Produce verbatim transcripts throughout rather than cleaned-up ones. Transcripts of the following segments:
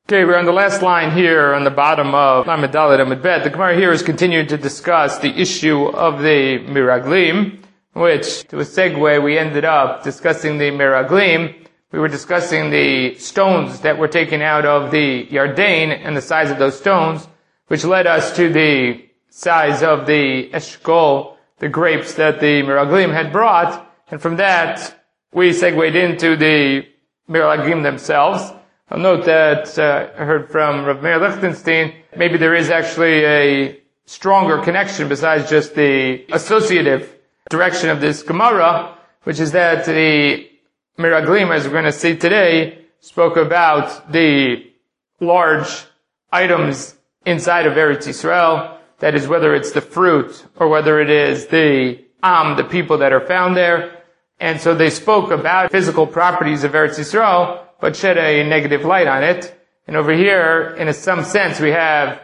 Okay, we're on the last line here on the bottom of Lamed Dalet Amud Bet. The Gemara here is continuing to discuss the issue of the Miraglim, which, to a segue, we ended up discussing the Miraglim. We were discussing the stones that were taken out of the Yarden and the size of those stones, which led us to the size of the Eshkol, the grapes that the Miraglim had brought, and from that, we segued into the Miraglim themselves. I'll note that uh, I heard from Rav Meir Lichtenstein, maybe there is actually a stronger connection besides just the associative direction of this Gemara, which is that the Miraglim, as we're going to see today, spoke about the large items inside of Eretz Yisrael, that is whether it's the fruit or whether it is the Am, the people that are found there. And so they spoke about physical properties of Eretz Yisrael, but shed a negative light on it. And over here, in a, some sense, we have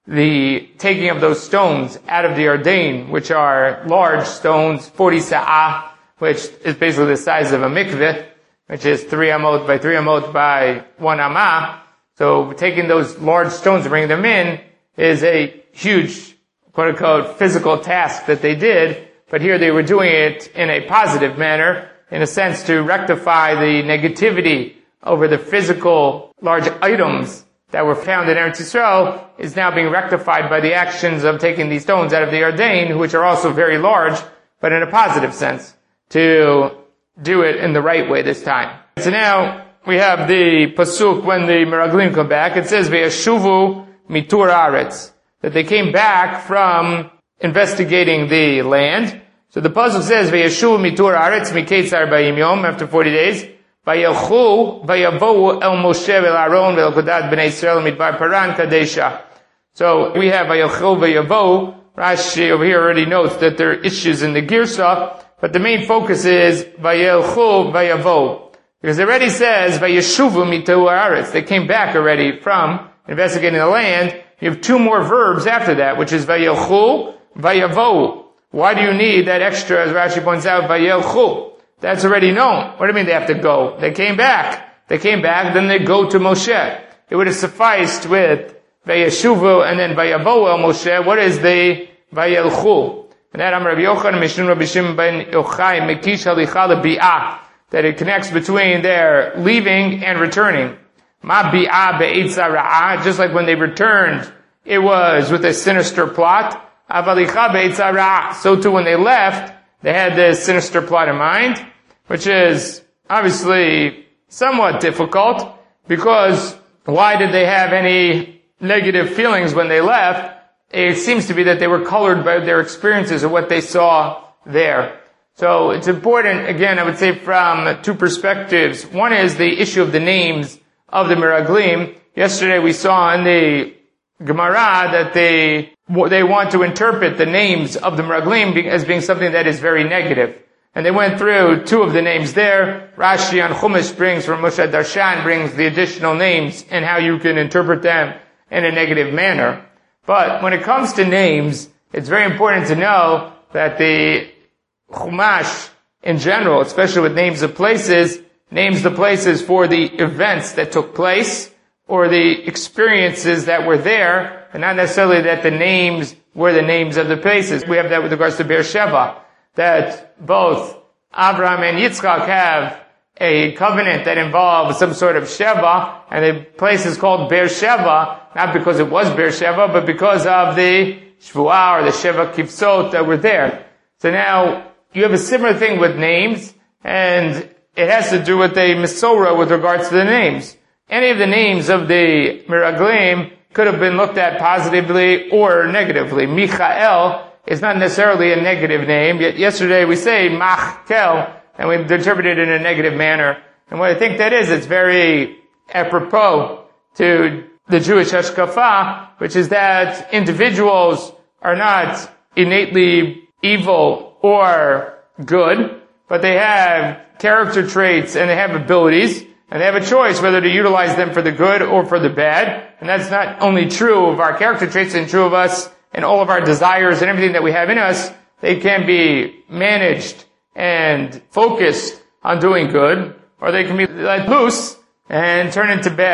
the taking of those stones out of the Yarden, which are large stones, forty sa'ah, which is basically the size of a mikveh, which is three amot by three amot by one amah. So taking those large stones and bringing them in is a huge, quote-unquote, physical task that they did, but here they were doing it in a positive manner, in a sense to rectify the negativity over the physical large items that were found in Eretz Yisrael is now being rectified by the actions of taking these stones out of the Yarden, which are also very large, but in a positive sense, to do it in the right way this time. So now we have the pasuk when the Miraglim come back. It says, Ve'yashuvu mitur aretz, that they came back from investigating the land. So the pasuk says, Ve'yashuvu mitur aretz miketzar ba'im yom, after forty days. Vayelchu, vayavohu el Moshe vel Aaron vel Kodat b'nei Yisrael midbar Paran kadesha. So we have vayelchu, vayavohu. Rashi over here already notes that there are issues in the Girsa, but the main focus is vayelchu, vayavohu. Because it already says vayeshuvu mitu haaretz. They came back already from investigating the land. You have two more verbs after that, which is vayelchu, vayavohu. Why do you need that extra, as Rashi points out, vayelchu? That's already known. What do you mean they have to go? They came back. They came back, then they go to Moshe. It would have sufficed with Vayeshuvu and then Vayavohu el Moshe. What is the Vayelchu? And that Amar Rabbi Yochanan, Mishnah Rabbi Shimon ben Yochai, Mekish halicha lebi'ah, that it connects between their leaving and returning. Ma bi'ah be'etza ra'ah, just like when they returned, it was with a sinister plot. Avalicha be'etza ra'ah. So too when they left, they had this sinister plot in mind, which is obviously somewhat difficult, because why did they have any negative feelings when they left? It seems to be that they were colored by their experiences of what they saw there. So it's important, again, I would say from two perspectives. One is the issue of the names of the Miraglim. Yesterday we saw in the Gemara that they they want to interpret the names of the Miraglim as being something that is very negative. And they went through two of the names there. Rashi on Chumash brings, from Moshe Darshan brings the additional names and how you can interpret them in a negative manner. But when it comes to names, it's very important to know that the Chumash in general, especially with names of places, names the places for the events that took place or the experiences that were there, and not necessarily that the names were the names of the places. We have that with regards to Beersheba, that both Abraham and Yitzchak have a covenant that involves some sort of Sheva, and the place is called Beersheba, not because it was Beersheba, but because of the Shvuah or the Sheva Kipsot that were there. So now, you have a similar thing with names, and it has to do with a Mesorah with regards to the names. Any of the names of the Miraglim could have been looked at positively or negatively. Michael is not necessarily a negative name, yet yesterday we say Machkel, and we interpreted it in a negative manner. And what I think that is, it's very apropos to the Jewish Hashkafa, which is that individuals are not innately evil or good, but they have character traits and they have abilities, and they have a choice whether to utilize them for the good or for the bad. And that's not only true of our character traits and true of us and all of our desires and everything that we have in us. They can be managed and focused on doing good, or they can be let loose and turn into bad.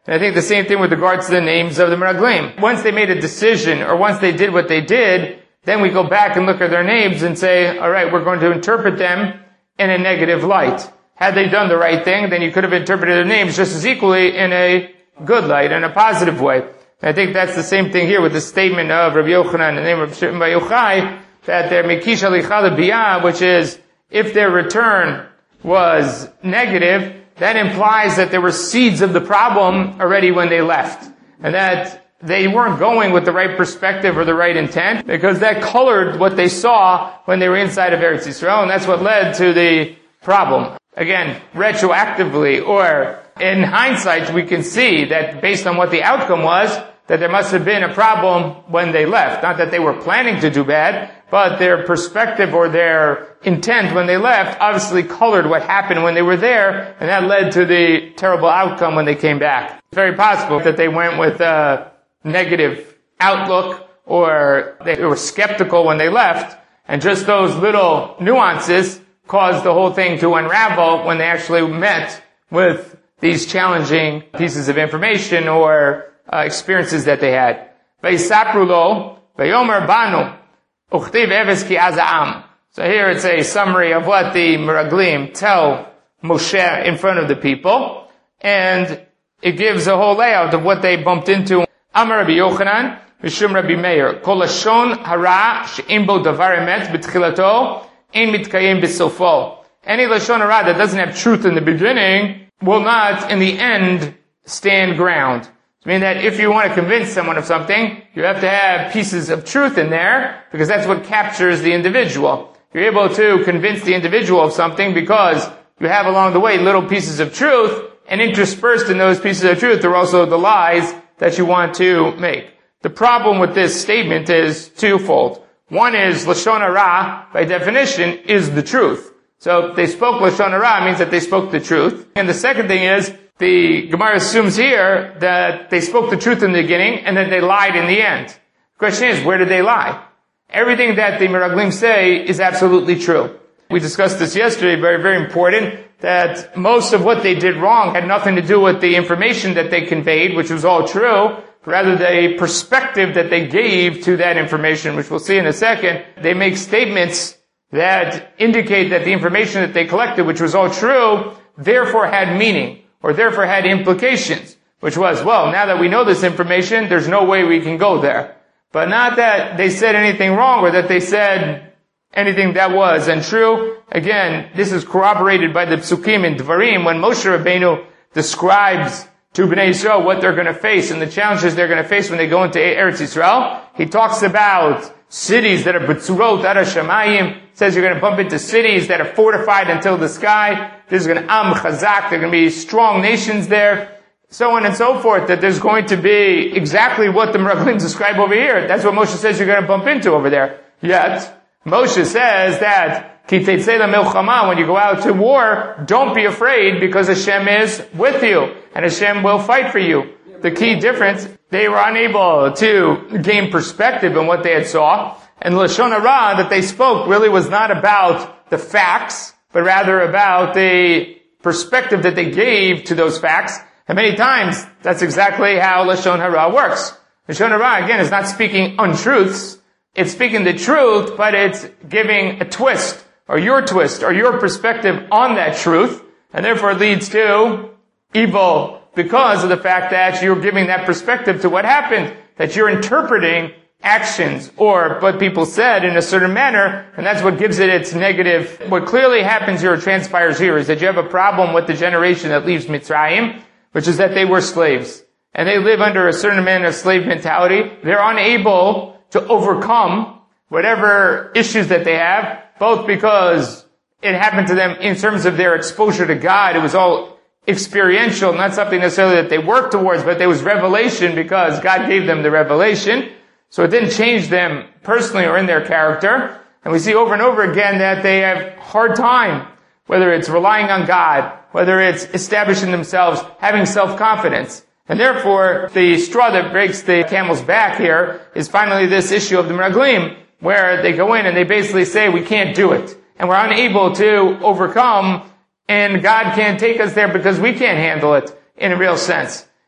And I think the same thing with regards to the names of the Meraglim. Once they made a decision, or once they did what they did, then we go back and look at their names and say, all right, we're going to interpret them in a negative light. Had they done the right thing, then you could have interpreted their names just as equally in a good light, in a positive way. And I think that's the same thing here with the statement of Rabbi Yochanan and the name of Shimon Bar Yochai, that their Mekish Alicha Biyah, which is, if their return was negative, that implies that there were seeds of the problem already when they left. And that they weren't going with the right perspective or the right intent, because that colored what they saw when they were inside of Eretz Yisrael, and that's what led to the problem. Again, retroactively, or in hindsight, we can see that based on what the outcome was, that there must have been a problem when they left. Not that they were planning to do bad, but their perspective or their intent when they left obviously colored what happened when they were there, and that led to the terrible outcome when they came back. It's very possible that they went with a negative outlook, or they were skeptical when they left, and just those little nuances caused the whole thing to unravel when they actually met with these challenging pieces of information or uh, experiences that they had. Vayisapru lo, vayomer banu, uchtiv eves ki az ha'am. So here it's a summary of what the Meraglim tell Moshe in front of the people, and it gives a whole layout of what they bumped into. Amar Rabbi Yochanan, Mishum Rabbi Meir, Kol lashon hara she'im bo davar emet b'tchilato, ein mitkayim b'sofo. Any lashon hara that doesn't have truth in the beginning will not, in the end, stand ground. I mean that if you want to convince someone of something, you have to have pieces of truth in there, because that's what captures the individual. You're able to convince the individual of something because you have along the way little pieces of truth, and interspersed in those pieces of truth are also the lies that you want to make. The problem with this statement is twofold. One is Lashon Hara, by definition, is the truth. So if they spoke Lashon Hara, it means that they spoke the truth. And the second thing is, the Gemara assumes here that they spoke the truth in the beginning and that they lied in the end. The question is, where did they lie? Everything that the Meraglim say is absolutely true. We discussed this yesterday, very, very important, that most of what they did wrong had nothing to do with the information that they conveyed, which was all true, rather the perspective that they gave to that information, which we'll see in a second. They make statements that indicate that the information that they collected, which was all true, therefore had meaning, or therefore had implications, which was, well, now that we know this information, there's no way we can go there. But not that they said anything wrong, or that they said anything that was untrue. Again, this is corroborated by the Psukim in Dvarim, when Moshe Rabbeinu describes to Bnei Yisrael what they're going to face and the challenges they're going to face when they go into Eretz Yisrael. He talks about cities that are B'tzurot Ara Shamayim, says you're going to bump into cities that are fortified until the sky. There's going to Am Chazak, there are going to be strong nations there, so on and so forth, that there's going to be exactly what the Meraglim describe over here. That's what Moshe says you're going to bump into over there. Yet, Moshe says that, Ki teitzei lemilchama, when you go out to war, don't be afraid because Hashem is with you, and Hashem will fight for you. The key difference, they were unable to gain perspective in what they had saw, and Lashon Hara that they spoke really was not about the facts, but rather about the perspective that they gave to those facts. And many times, that's exactly how Lashon Hara works. Lashon Hara, again, is not speaking untruths. It's speaking the truth, but it's giving a twist, or your twist, or your perspective on that truth, and therefore it leads to evil because of the fact that you're giving that perspective to what happened, that you're interpreting actions or what people said in a certain manner, and that's what gives it its negative. What clearly happens here, or transpires here, is that you have a problem with the generation that leaves Mitzrayim, which is that they were slaves. And they live under a certain amount of slave mentality. They're unable to overcome whatever issues that they have, both because it happened to them in terms of their exposure to God. It was all experiential, not something necessarily that they worked towards, but there was revelation because God gave them the revelation. So it didn't change them personally or in their character. And we see over and over again that they have hard time, whether it's relying on God, whether it's establishing themselves, having self-confidence. And therefore, the straw that breaks the camel's back here is finally this issue of the Meraglim, where they go in and they basically say, we can't do it. And we're unable to overcome, and God can't take us there because we can't handle it in a real sense.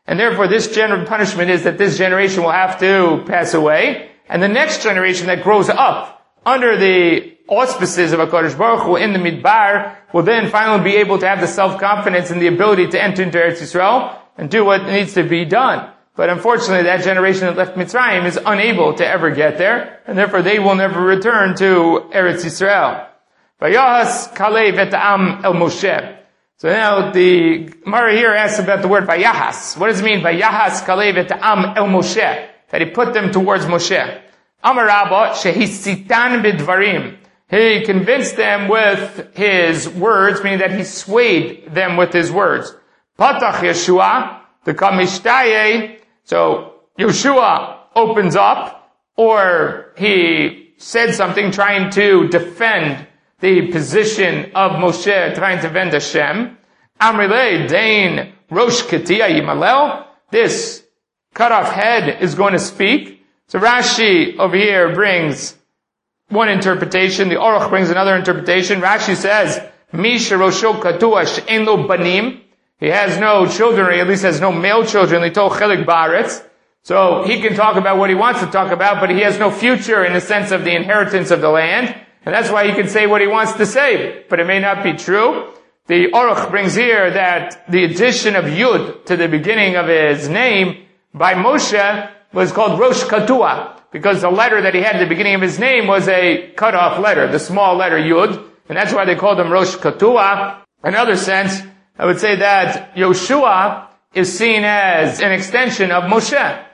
And therefore this general punishment is that this generation will have to pass away, and the next generation that grows up under the auspices of HaKadosh Baruch Hu in the Midbar will then finally be able to have the self-confidence and the ability to enter into Eretz Yisrael and do what needs to be done. But unfortunately, that generation that left Mitzrayim is unable to ever get there, and therefore they will never return to Eretz Yisrael. Vayahas Kalev et Am El Moshe. So now the Gemara here asks about the word Vayahas. What does it mean? Vayahas Kalev et Am El Moshe. That he put them towards Moshe. Amar Rabba Shehisitan Bidvarim. He convinced them with his words, meaning that he swayed them with his words. Patach Yeshua, the Kamishtaye. So Yeshua opens up, or he said something trying to defend the position of Moshe, trying to defend Hashem. Amrile Dain Rosh Ketia Yimalel. This cut off head is going to speak. So Rashi over here brings one interpretation. The Aruch brings another interpretation. Rashi says, Misha Rosho Katua She'en Lo Banim. He has no children, or at least has no male children. Lito Chelik Baaretz. So he can talk about what he wants to talk about, but he has no future in the sense of the inheritance of the land. And that's why he can say what he wants to say. But it may not be true. The Aruch brings here that the addition of Yud to the beginning of his name by Moshe was called Rosh Katua, because the letter that he had at the beginning of his name was a cut-off letter, the small letter Yud, and that's why they called him Rosh Katua. In another sense, I would say that Yoshua is seen as an extension of Moshe.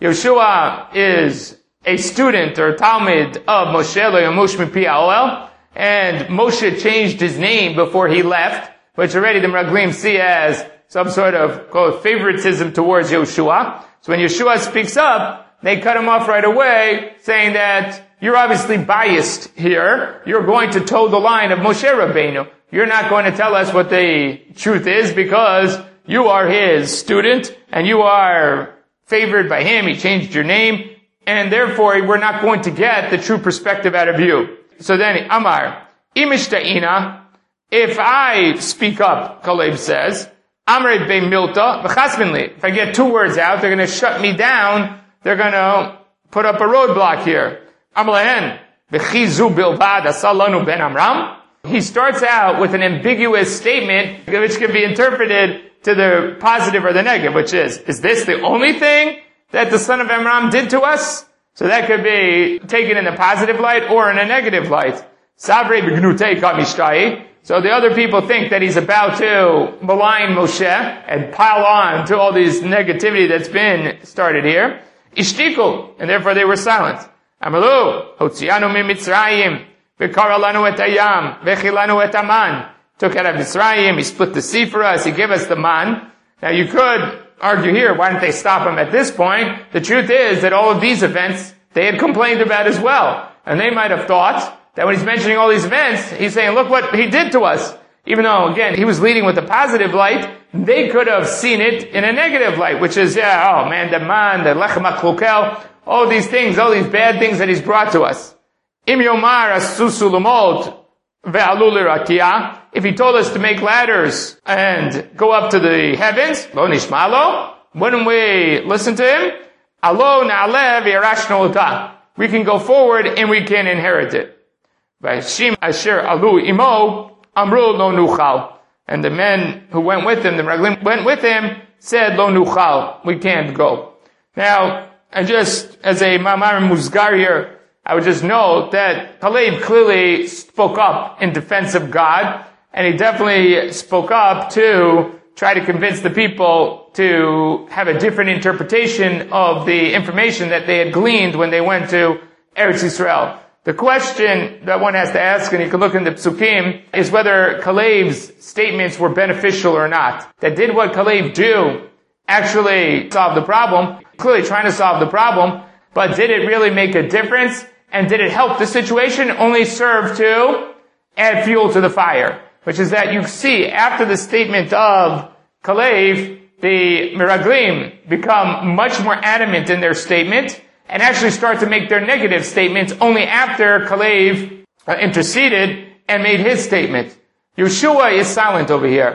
Yoshua is a student or Talmud of Moshe, Lo Yamush Mipi Ha'oel, and Moshe changed his name before he left, which already the Meraglim see as some sort of quote, favoritism towards Yoshua. So when Yeshua speaks up, they cut him off right away, saying that you're obviously biased here. You're going to toe the line of Moshe Rabbeinu. You're not going to tell us what the truth is because you are his student and you are favored by him. He changed your name, and therefore we're not going to get the true perspective out of you. So then, Amar, Imishta'ina, if I speak up, Kalev says, Amrit be milta, v'chasminli. If I get two words out, they're going to shut me down. They're going to put up a roadblock here. Amlahen, v'chizu bilbad asalanu ben Amram. He starts out with an ambiguous statement, which can be interpreted to the positive or the negative, which is, is this the only thing that the son of Amram did to us? So that could be taken in a positive light or in a negative light. Sabre b'gnutei kamishtai. So the other people think that he's about to malign Moshe and pile on to all this negativity that's been started here. Ishtiku, and therefore they were silent. Amalu, hotzianu mi Mitzrayim, v'kara lanu et hayam, v'chilanu et aman. Took out of Mitzrayim, he split the sea for us, he gave us the man. Now you could argue here, why didn't they stop him at this point? The truth is that all of these events, they had complained about as well. And they might have thought that when he's mentioning all these events, he's saying, look what he did to us. Even though, again, he was leading with a positive light, they could have seen it in a negative light, which is, yeah, oh man, the man, the lechem ha'klukel, all these things, all these bad things that he's brought to us. Im yomar asusu l'mot ve'alu l'rakia. If he told us to make ladders and go up to the heavens, lo nishmalo, wouldn't we listen to him? Alo na'alev yarashno ota. We can go forward and we can inherit it. Vayishim asher alu imo amru lo nuchal. And the men who went with him, the Meraglim went with him, said lo nuchal. We can't go. Now, and just as a mamar muzgar here, I would just note that Kalev clearly spoke up in defense of God, and he definitely spoke up to try to convince the people to have a different interpretation of the information that they had gleaned when they went to Eretz Yisrael. The question that one has to ask, and you can look in the Psukim, is whether Kalev's statements were beneficial or not. That did what Kalev do actually solve the problem? Clearly trying to solve the problem, but did it really make a difference? And did it help the situation? Only serve to add fuel to the fire. Which is that you see, after the statement of Kalev, the Meraglim become much more adamant in their statement, and actually start to make their negative statements only after Kalev uh, interceded and made his statement. Yeshua is silent over here.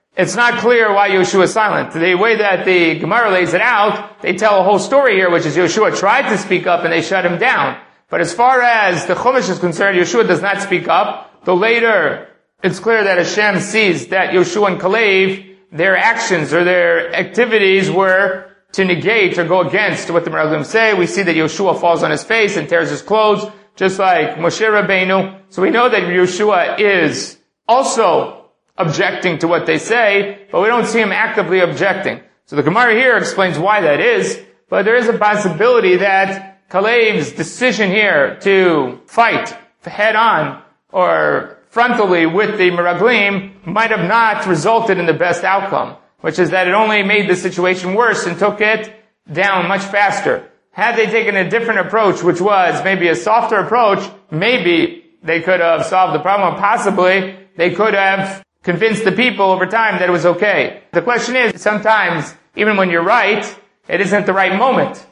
it's not clear why Yoshua is silent. The way that the Gemara lays it out, they tell a whole story here, which is Yoshua tried to speak up and they shut him down. But as far as the Chumash is concerned, Yoshua does not speak up, though later it's clear that Hashem sees that Yoshua and Kalev, their actions or their activities were to negate or go against what the Meraglim say. We see that Yoshua falls on his face and tears his clothes, just like Moshe Rabbeinu. So we know that Yoshua is also objecting to what they say, but we don't see him actively objecting. So the Gemara here explains why that is, but there is a possibility that Kalev's decision here to fight head on or frontally with the Meraglim might have not resulted in the best outcome, which is that it only made the situation worse and took it down much faster. Had they taken a different approach, which was maybe a softer approach, maybe they could have solved the problem, or possibly they could have convinced the people over time that it was okay. The question is, sometimes, even when you're right, it isn't the right moment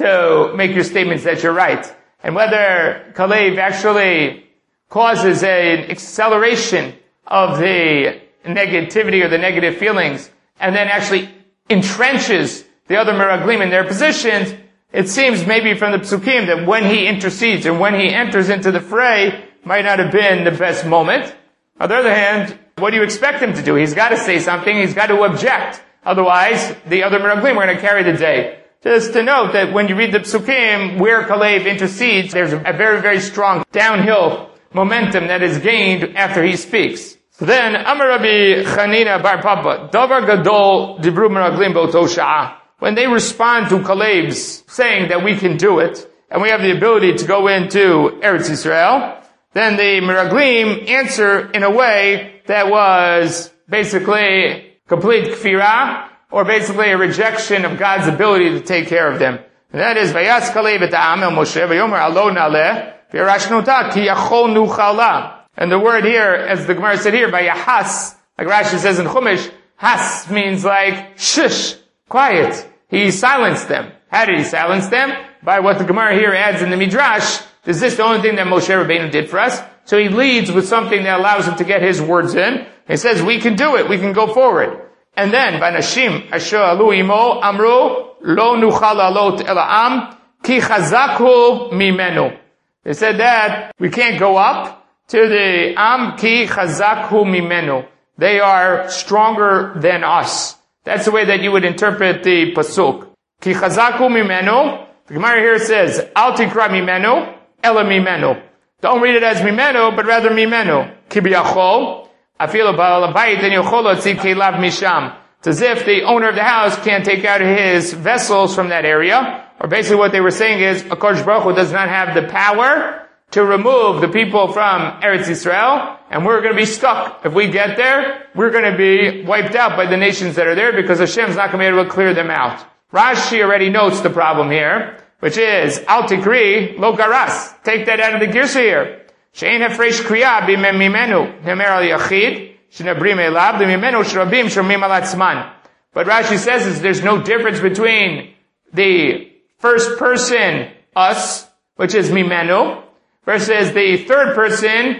to make your statements that you're right. And whether Kalev actually causes an acceleration of the negativity or the negative feelings, and then actually entrenches the other Meraglim in their positions, it seems maybe from the Psukim that when he intercedes and when he enters into the fray might not have been the best moment. On the other hand, what do you expect him to do? He's got to say something. He's got to object. Otherwise, the other Meraglim are going to carry the day. Just to note that when you read the Psukim, where Kalev intercedes, there's a very, very strong downhill momentum that is gained after he speaks. So then, Amar Rabbi Chanina Bar Papa, Davar Gadol Dibru Meraglim Bo'to Sha'ah. When they respond to Kalev's saying that we can do it, and we have the ability to go into Eretz Yisrael, then the Meraglim answer in a way that was basically complete kfirah, or basically a rejection of God's ability to take care of them. And that is, Vayas Kalev et ha'am el Moshe, Vayomer alo naleh, v'yarashnuta ki yachol nuchala. And the word here, as the Gemara said here, Vayahas, like Rashi says in Chumash, has means like shush, quiet. He silenced them. How did he silence them? By what the Gemara here adds in the Midrash, is this the only thing that Moshe Rabbeinu did for us? So he leads with something that allows him to get his words in. He says, we can do it, we can go forward. And then, Banashim, Asher Alu Imo, Amru, Lo Nuchal Alot Ela'am, Ki Chazakhu Mimenu. They said that we can't go up to the Am, Ki Chazakhu Mimenu. They are stronger than us. That's the way that you would interpret the pasuk. Ki chazaku mimenu. The Gemara here says, Al tikra mimenu, ela mimenu. Don't read it as mimenu, but rather mimenu. Ki biyachol, afil ba'al habayit en yochol latzi kelav misham. It's as if the owner of the house can't take out his vessels from that area. Or basically what they were saying is, HaKadosh Baruch Hu does not have the power to remove the people from Eretz Yisrael, and we're going to be stuck. If we get there, we're going to be wiped out by the nations that are there because Hashem's not going to be able to clear them out. Rashi already notes the problem here, which is, Al Tikri, Lo Garas. Take that out of the Girsa here. She'en Hefresh Kriya B'mem Mimenu, Nemer Al Yachid, Shenabrim Elab, the Mimenu Shrabim Shomim Al Atzman. But Rashi says is there's no difference between the first person, us, which is Mimenu, versus the third person,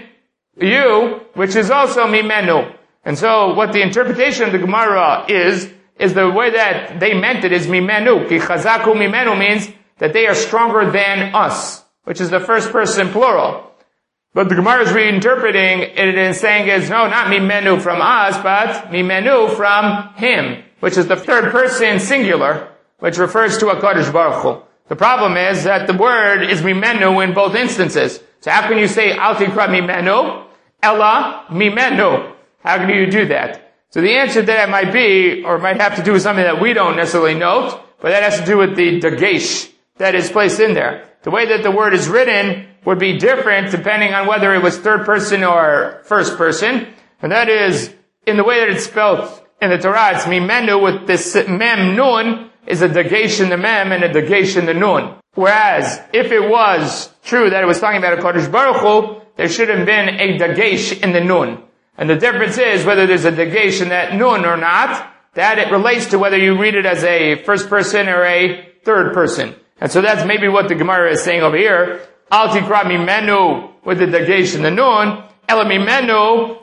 you, which is also mimenu. And so what the interpretation of the Gemara is, is the way that they meant it is mimenu. Ki chazaku mimenu means that they are stronger than us, which is the first person plural. But the Gemara is reinterpreting it and saying is, no, not mimenu from us, but mimenu from him, which is the third person singular, which refers to HaKadosh Baruch Hu. The problem is that the word is mimenu in both instances. So how can you say al tikra mimenu, ella mimenu? How can you do that? So the answer to that might be, or might have to do with something that we don't necessarily note, but that has to do with the dagesh that is placed in there. The way that the word is written would be different depending on whether it was third person or first person. And that is, in the way that it's spelled in the Torah, it's mimenu with this mem nun, is a dagesh in the mem and a dagesh in the nun. Whereas, if it was true that it was talking about a Kodesh Baruch Hu, there should have been a dagesh in the nun. And the difference is whether there's a dagesh in that nun or not, that it relates to whether you read it as a first person or a third person. And so that's maybe what the Gemara is saying over here. Al tikra mimenu with the dagesh in the nun, ela mimenu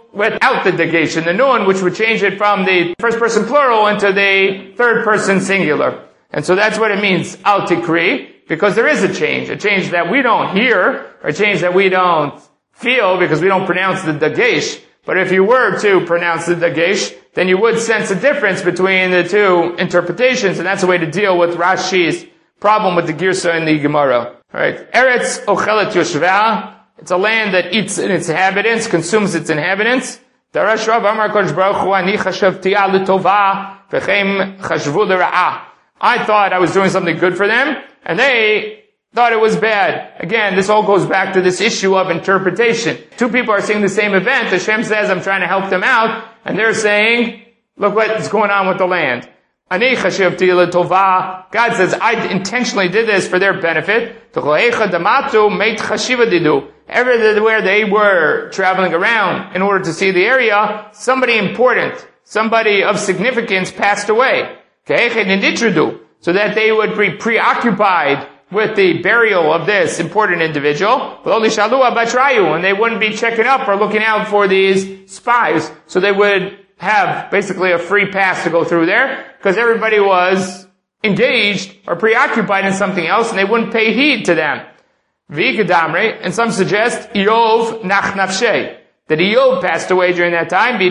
without the dagesh and the nun, which would change it from the first person plural into the third person singular. And so that's what it means, al tikri, because there is a change, a change that we don't hear, or a change that we don't feel because we don't pronounce the dagesh. But if you were to pronounce the dagesh, then you would sense a difference between the two interpretations, and that's a way to deal with Rashi's problem with the Girsa and the Gemara. Right? Eretz ochelet yoshveh. It's a land that eats its inhabitants, consumes its inhabitants. Darash Rav Amar Kodesh Baruch Hu, ani chashavtiya l'tova, v'cheim chashvu l'ra'ah. I thought I was doing something good for them, and they thought it was bad. Again, this all goes back to this issue of interpretation. Two people are seeing the same event. Hashem says, I'm trying to help them out, and they're saying, look what's going on with the land. Ani chashavti l'tova. God says, I intentionally did this for their benefit. Everywhere they were traveling around in order to see the area, somebody important, somebody of significance passed away. So that they would be preoccupied with the burial of this important individual, and they wouldn't be checking up or looking out for these spies. So they would have basically a free pass to go through there, because everybody was engaged or preoccupied in something else, and they wouldn't pay heed to them. And some suggest Iyov nach nafshei, that Iyov passed away during that time.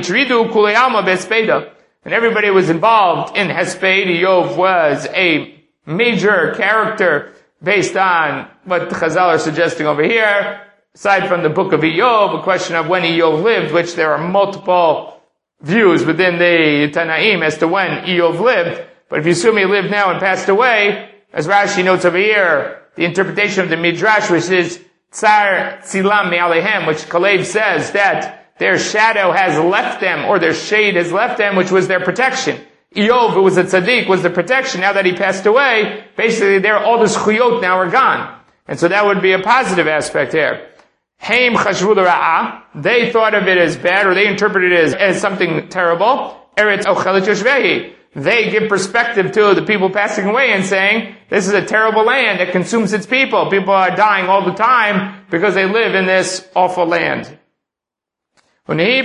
And everybody was involved in Hesped. Iyov was a major character based on what Chazal are suggesting over here. Aside from the book of Iyov, a question of when Iyov lived, which there are multiple views within the Tanaim as to when Iyov lived. But if you assume he lived now and passed away, as Rashi notes over here, the interpretation of the Midrash, which is Tsar Tzilam Me'alehem, which Kalev says that their shadow has left them, or their shade has left them, which was their protection. Iyov, who was a tzaddik, was the protection. Now that he passed away, basically there, all the zchuyot now are gone. And so that would be a positive aspect here. Haim chashvu l'ra'ah. They thought of it as bad, or they interpreted it as, as something terrible. Eretz ochelet yoshvehi. They give perspective to the people passing away and saying, this is a terrible land that consumes its people. People are dying all the time because they live in this awful land. We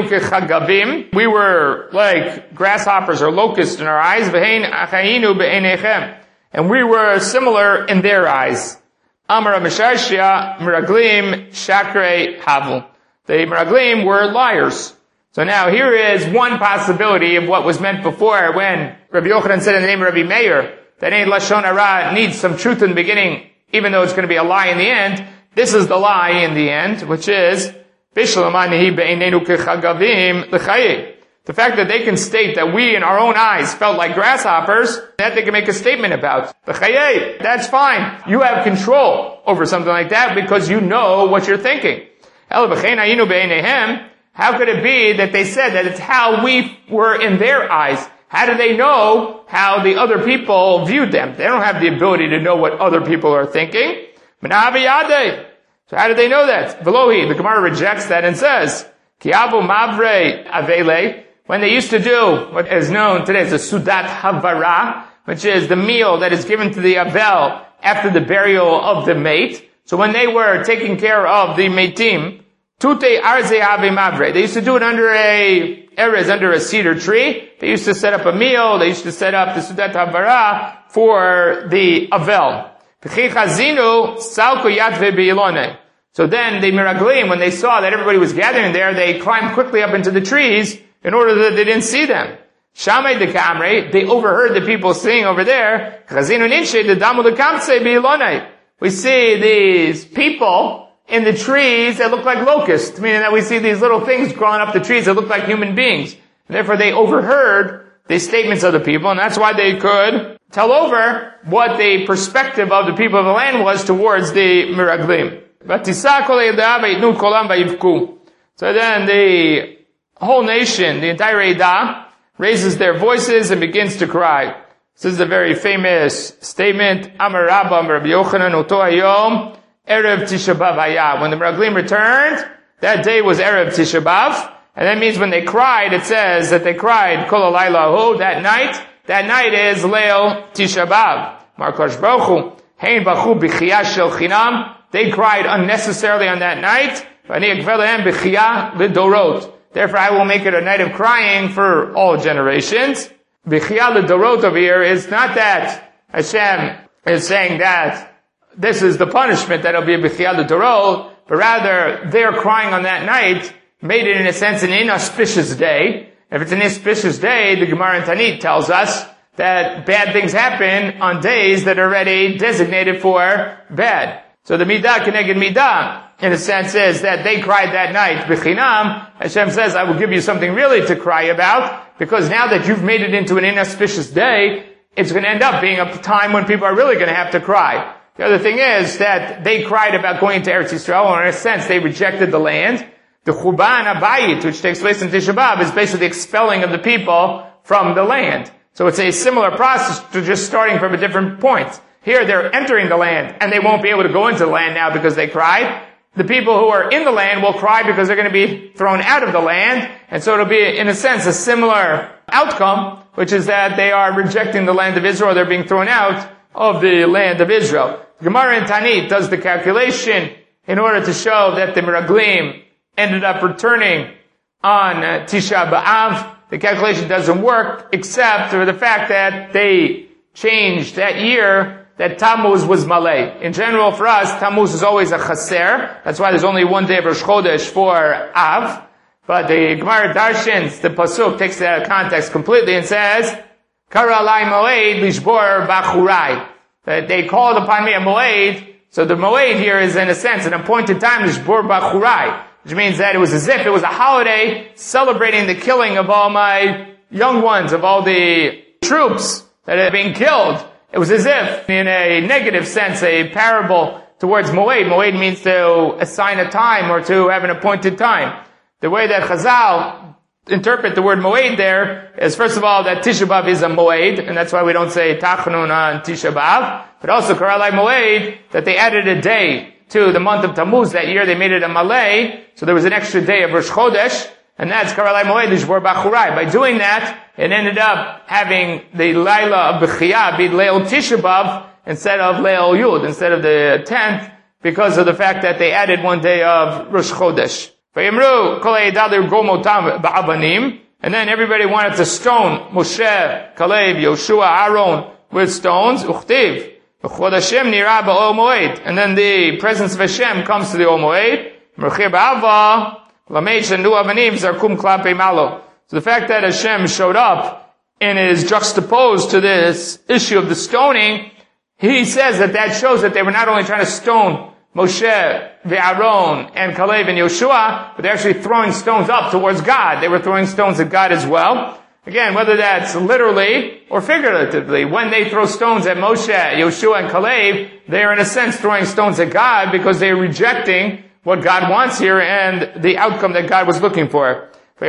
were like grasshoppers or locusts in our eyes, and we were similar in their eyes. Amar Misharshia, Meraglim, Shakre, Havu. The Meraglim were liars. So now here is one possibility of what was meant before when Rabbi Yochanan said in the name of Rabbi Meir that any Lashon Hara needs some truth in the beginning, even though it's going to be a lie in the end. This is the lie in the end, which is the fact that they can state that we in our own eyes felt like grasshoppers, that they can make a statement about. That's fine. You have control over something like that because you know what you're thinking. How could it be that they said that it's how we were in their eyes? How do they know how the other people viewed them? They don't have the ability to know what other people are thinking. So how did they know that? Velohi, the Gemara rejects that and says, Kiabu Mavre Avele, when they used to do what is known today as a Sudat Havara, which is the meal that is given to the Avel after the burial of the mate. So when they were taking care of the Meitim, Tute Arze Ave Mavre, they used to do it under a erez, under a cedar tree. They used to set up a meal, they used to set up the Sudat Havara for the Avel. So then the Meraglim, when they saw that everybody was gathering there, they climbed quickly up into the trees in order that they didn't see them. Shamay de Kamre, they overheard the people singing over there. We see these people in the trees that look like locusts, meaning that we see these little things crawling up the trees that look like human beings. And therefore they overheard the statements of the people, and that's why they could tell over what the perspective of the people of the land was towards the Meraglim. So then the whole nation, the entire Eidah, raises their voices and begins to cry. This is a very famous statement. Amar Rabba Amar Rabbi Yochanan Oto Hayom Erev Tisha B'Av Hayah. When the Meraglim returned, that day was Erev Tisha B'Av, and that means when they cried, it says that they cried Kol Halayla Hu, that night. That night is Leil Tisha B'Av. Markosh Baruch Hu Hein Bachu B'Chiyah Shel Chinam. They cried unnecessarily on that night. And Therefore, I will make it a night of crying for all generations. B'chiyah l'dorot over here is not that Hashem is saying that this is the punishment that will be a b'chiyah l'dorot, but rather their crying on that night made it in a sense an inauspicious day. If it's an inauspicious day, the Gemara in Tanit tells us that bad things happen on days that are already designated for bad. So the midah keneged midah, in a sense, is that they cried that night, b'chinam. Hashem says, I will give you something really to cry about, because now that you've made it into an inauspicious day, it's going to end up being a time when people are really going to have to cry. The other thing is that they cried about going into Eretz Yisrael, and in a sense, they rejected the land. The Chuban Abayit, which takes place in Tisha B'Av, is basically the expelling of the people from the land. So it's a similar process to just starting from a different point. Here they're entering the land, and they won't be able to go into the land now because they cried. The people who are in the land will cry because they're going to be thrown out of the land, and so it'll be, in a sense, a similar outcome, which is that they are rejecting the land of Israel, they're being thrown out of the land of Israel. Gemara in Tanit does the calculation in order to show that the Meraglim ended up returning on uh, Tisha B'Av. The calculation doesn't work, except for the fact that they changed that year that Tammuz was Malay. In general, for us, Tammuz is always a chaser. That's why there's only one day of Rosh Chodesh for Av. But the Gemara Darshins, the Pasuk, takes it out of context completely and says, Kara alai moed lishbor bachurai. That they called upon me a moed. So the moed here is, in a sense, an appointed time, lishbor bachurai. Which means that it was as if it was a holiday celebrating the killing of all my young ones, of all the troops that had been killed. It was as if, in a negative sense, a parable towards Moed. Moed means to assign a time or to have an appointed time. The way that Chazal interpret the word Moed there is, first of all, that Tisha B'Av is a Moed, and that's why we don't say Tachnun on Tisha B'Av. But also, Karalai Moed, that they added a day to the month of Tammuz that year. They made it a Malay, so there was an extra day of Rosh Chodesh, and that's Karalai Moed Lishbor Bachurai. By doing that, it ended up having the Laila of Bechiyah be Leil Tisha B'Av instead of Leil Yud, instead of the tenth, because of the fact that they added one day of Rosh Chodesh. Vayimru kol ha'edalir gomotam ba'avanim, and then everybody wanted to stone Moshe, Kalev, Yoshua, Aaron with stones. Uchtiv. And then the presence of Hashem comes to the Ol Moed. So the fact that Hashem showed up and is juxtaposed to this issue of the stoning, he says that that shows that they were not only trying to stone Moshe, Aaron, and Kalev and Yoshua, but they're actually throwing stones up towards God. They were throwing stones at God as well. Again, whether that's literally or figuratively, when they throw stones at Moshe, Yoshua, and Kalev, they are in a sense throwing stones at God because they are rejecting what God wants here and the outcome that God was looking for. So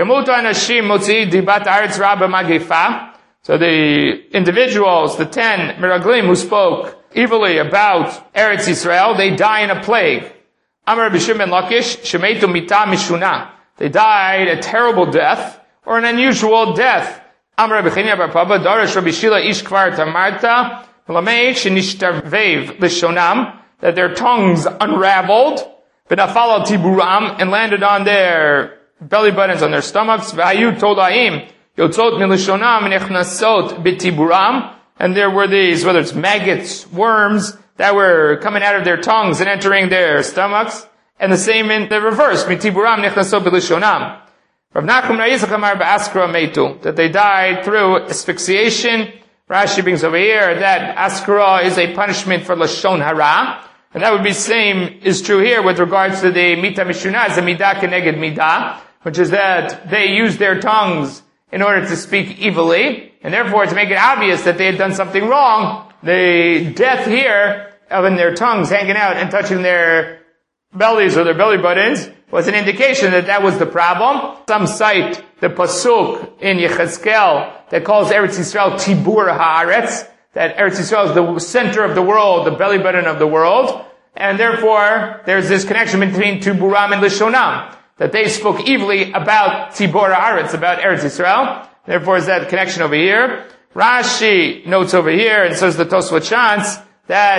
the individuals, the ten Meraglim who spoke evilly about Eretz Yisrael, they die in a plague. Amar B'Shim ben Lakish, Shemetu Mita Mishuna. They died a terrible death, or an unusual death. Amar B'Chinia bar Papa, Darash Rabbi Shila Ish Kvar Tamarta, Lamei Shenishtarvev L'Shonam, that their tongues unraveled, V'nafal al Tiburam, and landed on their belly buttons, on their stomachs, V'ayu Tolaim, Yotzot Milishonam Nechnasot B'Tiburam, and there were these, whether it's maggots, worms, that were coming out of their tongues and entering their stomachs, and the same in the reverse, B'Tiburam Nechnasot B'Lishonam. Rav Nachum Raizach Amar Ba'askara Meitu, that they died through asphyxiation. Rashi brings over here that Askara is a punishment for Lashon Hara, and that would be same is true here with regards to the Mita Mishuna, the Midah Keneged Midah, which is that they used their tongues in order to speak evilly, and therefore to make it obvious that they had done something wrong, the death here of in their tongues hanging out and touching their bellies or their belly buttons was an indication that that was the problem. Some cite the pasuk in Yechezkel that calls Eretz Yisrael Tibur Haaretz, that Eretz Yisrael is the center of the world, the belly button of the world, and therefore there's this connection between Tiburam and Lishonam, that they spoke evilly about Tibur Haaretz, about Eretz Yisrael. Therefore is that connection over here. Rashi notes over here, and says the Tosfot Shantz, that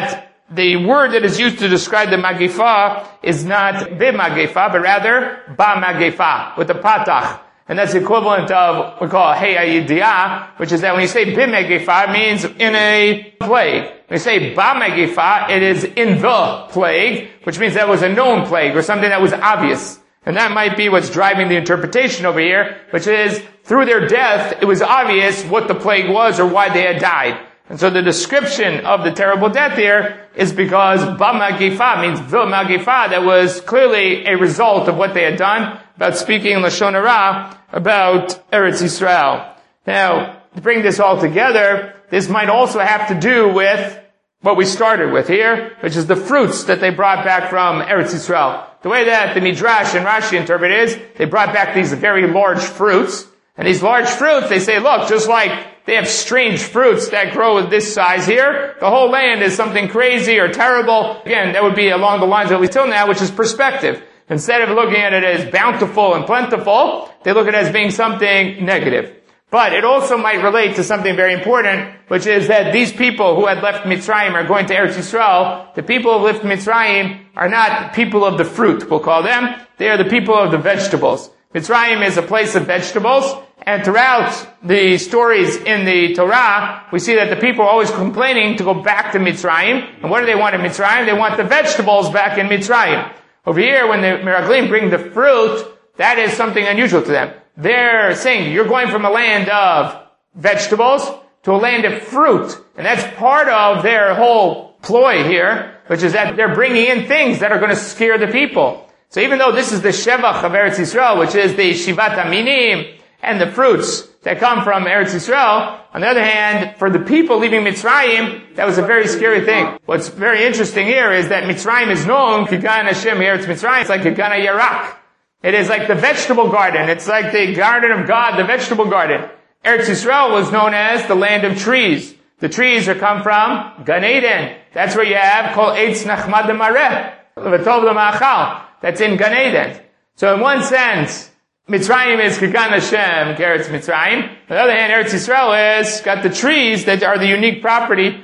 the word that is used to describe the Magifa is not B'Magifa, but rather Ba-Magifa, with the Patach. And that's the equivalent of what we call Hey Ayidiyah, which is that when you say B'Magifa, it means in a plague. When you say Ba-Magifa, it is in the plague, which means that was a known plague, or something that was obvious. And that might be what's driving the interpretation over here, which is, through their death, it was obvious what the plague was or why they had died. And so the description of the terrible death here is because Ba-Magifa means the Magifa, that was clearly a result of what they had done about speaking Lashon Hara about Eretz Yisrael. Now, to bring this all together, this might also have to do with what we started with here, which is the fruits that they brought back from Eretz Yisrael. The way that the Midrash and Rashi interpret it is, they brought back these very large fruits, and these large fruits, they say, look, just like they have strange fruits that grow this size here, the whole land is something crazy or terrible. Again, that would be along the lines of we till now, which is perspective. Instead of looking at it as bountiful and plentiful, they look at it as being something negative. But it also might relate to something very important, which is that these people who had left Mitzrayim are going to Eretz Yisrael. The people who left Mitzrayim are not people of the fruit, we'll call them. They are the people of the vegetables. Mitzrayim is a place of vegetables, and throughout the stories in the Torah, we see that the people are always complaining to go back to Mitzrayim. And what do they want in Mitzrayim? They want the vegetables back in Mitzrayim. Over here, when the Meraglim bring the fruit, that is something unusual to them. They're saying, you're going from a land of vegetables to a land of fruit. And that's part of their whole ploy here, which is that they're bringing in things that are going to scare the people. So even though this is the Shevach of Eretz Yisrael, which is the Shivat Aminim and the fruits that come from Eretz Yisrael, on the other hand, for the people leaving Mitzrayim, that was a very scary thing. What's very interesting here is that Mitzrayim is known, Kigan Hashem Eretz Mitzrayim, it's like Kigan Yarak. It is like the vegetable garden. It's like the garden of God, the vegetable garden. Eretz Yisrael was known as the land of trees. The trees are come from Gan Eden. That's where you have Kol Eitz Nachmad Mareh, V'tov L'Ma'achal. That's in Gan Eden. So in one sense, Mitzrayim is Kigan Hashem, Eretz Mitzrayim. On the other hand, Eretz Yisrael is got the trees that are the unique property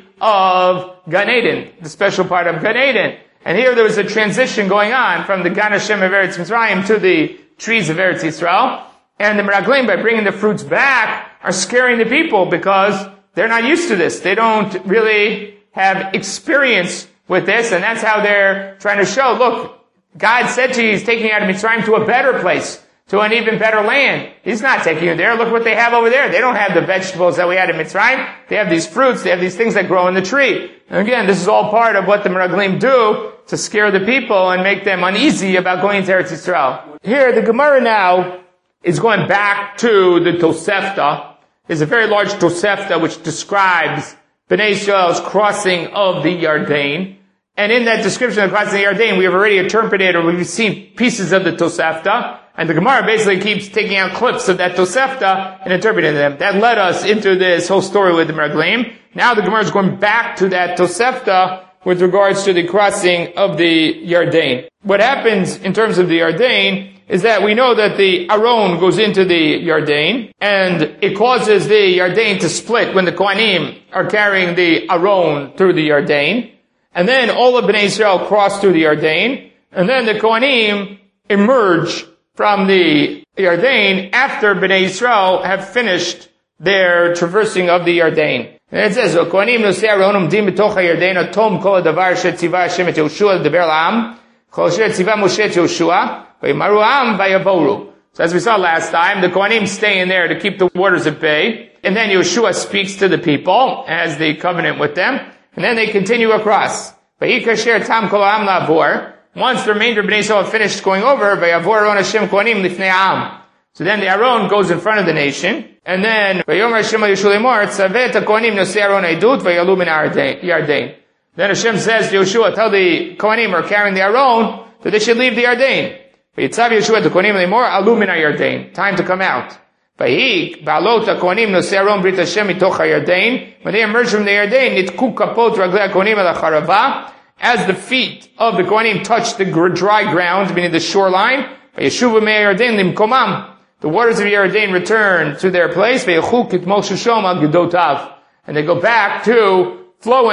of Gan Eden, the special part of Gan Eden. And here there was a transition going on from the Gan Hashem of Eretz Mitzrayim to the trees of Eretz Yisrael. And the Meraglim, by bringing the fruits back, are scaring the people because they're not used to this. They don't really have experience with this, and that's how they're trying to show, look, God said to you, He's taking you out of Mitzrayim to a better place, to an even better land. He's not taking you there. Look what they have over there. They don't have the vegetables that we had in Mitzrayim. They have these fruits. They have these things that grow in the tree. And again, this is all part of what the Meraglim do to scare the people and make them uneasy about going to Eretz Yisrael. Here, the Gemara now is going back to the Tosefta. There's a very large Tosefta which describes Bnei Yisrael's crossing of the Yarden. And in that description of the crossing of the Yarden, we have already interpreted or we've seen pieces of the Tosefta. And the Gemara basically keeps taking out clips of that Tosefta and interpreting them. That led us into this whole story with the Meraglim. Now the Gemara is going back to that Tosefta with regards to the crossing of the Yarden. What happens in terms of the Yarden is that we know that the Aron goes into the Yarden, and it causes the Yarden to split when the Kohanim are carrying the Aron through the Yarden. And then all of Bnei Israel cross through the Yarden, and then the Kohanim emerge from the Yarden after Bnei Israel have finished their traversing of the Yarden. And it says, "Kohanim nosei Aron umdim b'toch haYarden atom kol hadavar shetzivah Hashem et Yehoshua l'daber la'am kol shetzivah Moshe et Yehoshua v'yimaru ha'am v'yavoru." So as we saw last time, the Kohanim stay in there to keep the waters at bay, and then Yehoshua speaks to the people as the covenant with them, and then they continue across. V'yikasher tam kol ha'am la'avor. Once the remainder of Bnei Yisrael have finished going over, v'yavor Aron Hashem Kohanim lifnei ha'am. So then the Aron goes in front of the nation, and then Vayomer Hashem Yehoshua lemor tzavet haKohanim nosei Aron edut vayalu min Yarden. Then Hashem says to Yehoshua, tell the Kohanim who are carrying the Aron that they should leave the Yarden. Vayitzav Yehoshua to Kohanim lemor alu min Yarden. Time to come out. Vayik ba'alot haKohanim nosei Aron brit Hashem mitoch haYarden. When they emerge from the Yarden, nitku kapot raglei haKohanim al hacharava. As the feet of the Kohanim touch the dry ground, meaning the shoreline, vayeshuvu mei Yarden limkomam. The waters of Yarden return to their place, and they go back to flowing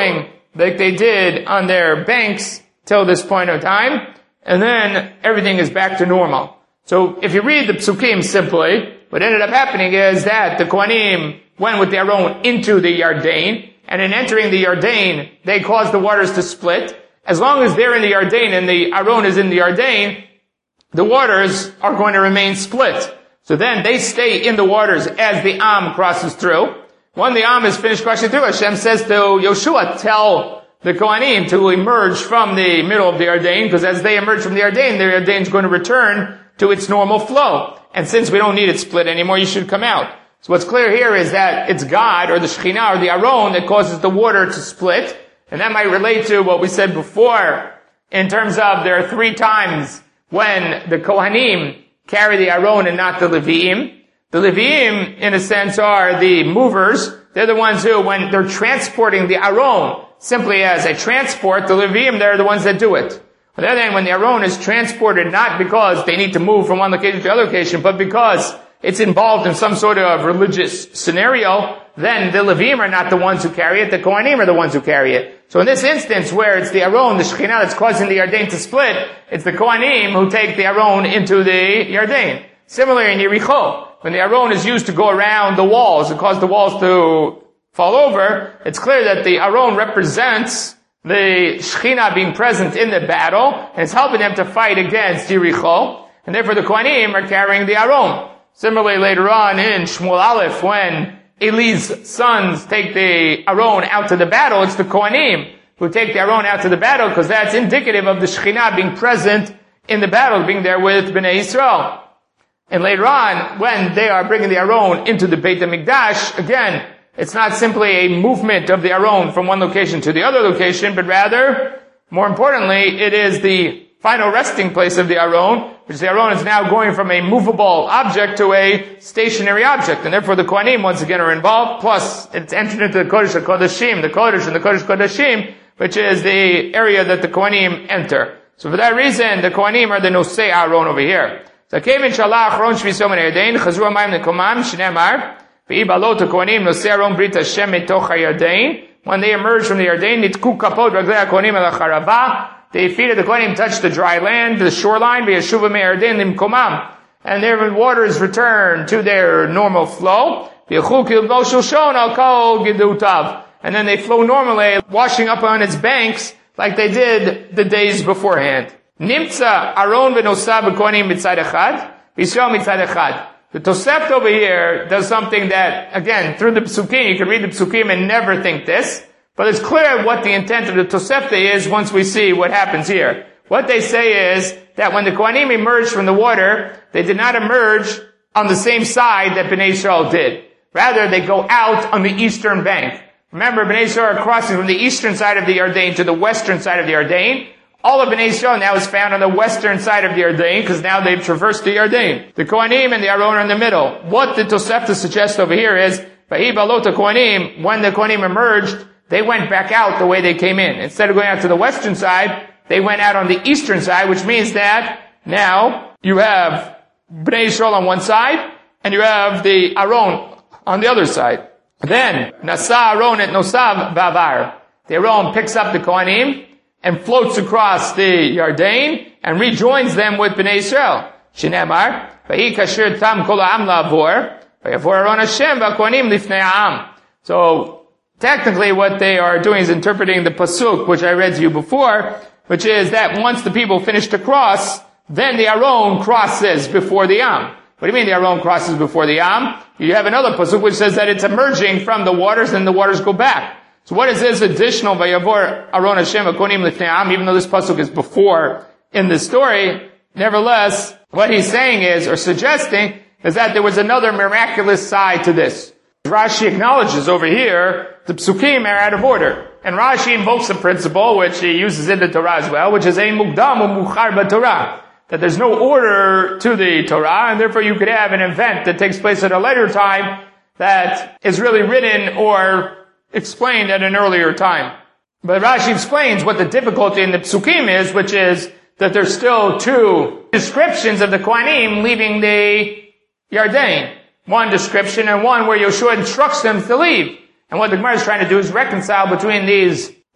like they did on their banks till this point of time, and then everything is back to normal. So if you read the Psukim simply, what ended up happening is that the Kohanim went with the Aron into the Yarden, and in entering the Yarden, they caused the waters to split. As long as they're in the Yarden and the Aron is in the Yarden, the waters are going to remain split. So then they stay in the waters as the Am crosses through. When the Am is finished crossing through, Hashem says to Yoshua, tell the Kohanim to emerge from the middle of the Yarden, because as they emerge from the Yarden, the Yarden is going to return to its normal flow. And since we don't need it split anymore, you should come out. So what's clear here is that it's God, or the Shekhinah, or the Aron that causes the water to split. And that might relate to what we said before, in terms of there are three times when the Kohanim carry the Aron and not the Leviim. The Leviim, in a sense, are the movers. They're the ones who, when they're transporting the Aron simply as a transport, the Leviim, they're the ones that do it. On the other hand, when the Aron is transported, not because they need to move from one location to the other location, but because it's involved in some sort of religious scenario, then the Leviim are not the ones who carry it, the Kohanim are the ones who carry it. So in this instance, where it's the Aron, the Shekhinah that's causing the Yarden to split, it's the Kohanim who take the Aron into the Yarden. Similarly in Yericho, when the Aron is used to go around the walls and cause the walls to fall over, it's clear that the Aron represents the Shekhinah being present in the battle, and it's helping them to fight against Yericho, and therefore the Kohanim are carrying the Aron. Similarly, later on in Shmuel Aleph, when Eli's sons take the Aron out to the battle, it's the Kohanim who take the Aron out to the battle, because that's indicative of the Shekhinah being present in the battle, being there with Bnei Yisrael. And later on, when they are bringing the Aron into the Beit HaMikdash, again, it's not simply a movement of the Aron from one location to the other location, but rather, more importantly, it is the final resting place of the Aron, which the Aron is now going from a movable object to a stationary object. And therefore the Kohanim once again are involved, plus it's entered into the Kodesh HaKodashim, the Kodesh and the Kodesh HaKodashim, which is the area that the Kohanim enter. So for that reason, the Kohanim are the Nosei Aron over here. So came in Shalach, Ron Shvisom and Yarden, Chazru Amayim Nekomam, Shneimar, V'ibalot HaKohanim, Nosei Aron Brit Hashem Metoch HaYarden. When they emerged from the Yarden, Nitku Kapot Raglei HaKohanim El HaCharava, the feet of the Kohanim touched the dry land, the shoreline, V'yeshuva me'Yarden Limkomam, and their waters returned to their normal flow. V'yachul Kilbo Shulshon Al Kol Gidutav, and then they flow normally, washing up on its banks like they did the days beforehand. Nimtza Aron v'Nosav Kohanim mitzad echad, Yisrael mitzad echad. The Tosefta over here does something that, again, through the Psukim, you can read the Psukim and never think this, but it's clear what the intent of the Tosefta is once we see what happens here. What they say is that when the Kohanim emerged from the water, they did not emerge on the same side that Bnei Yisrael did. Rather, they go out on the eastern bank. Remember, Bnei Yisrael are crossing from the eastern side of the Yarden to the western side of the Yarden. All of Bnei Yisrael now is found on the western side of the Yarden, because now they've traversed the Yarden. The Kohanim and the Aron are in the middle. What the Tosefta suggests over here is, Vahi balot Kohanim, when the Kohanim emerged, they went back out the way they came in. Instead of going out to the western side, they went out on the eastern side, which means that now you have Bnei Yisrael on one side, and you have the Aron on the other side. Then, Nasa Aron et Nosav Bavar. The Aron picks up the Kohanim and floats across the Yarden and rejoins them with Bnei Yisrael. Shinemar, Vahi kasher tam kol ha'am la'avor, vayavor Aron Hashem va'kohanim lifnei ha'am. So, technically what they are doing is interpreting the Pasuk, which I read to you before, which is that once the people finish to cross, then the Aron crosses before the Am. What do you mean the Aron crosses before the Am? You have another Pasuk which says that it's emerging from the waters and the waters go back. So what is this additional Vayavor Aron Hashem Akonim Lifnei Am, even though this Pasuk is before in the story? Nevertheless, what he's saying is, or suggesting, is that there was another miraculous side to this. Rashi acknowledges over here, the Psukim are out of order. And Rashi invokes a principle, which he uses in the Torah as well, which is Ein Mukdam Umuchar B'Torah. That there's no order to the Torah, and therefore you could have an event that takes place at a later time that is really written or explained at an earlier time. But Rashi explains what the difficulty in the Psukim is, which is that there's still two descriptions of the Kohanim leaving the Yarden. One description and one where Yoshua instructs them to leave. And what the Gemara is trying to do is reconcile between these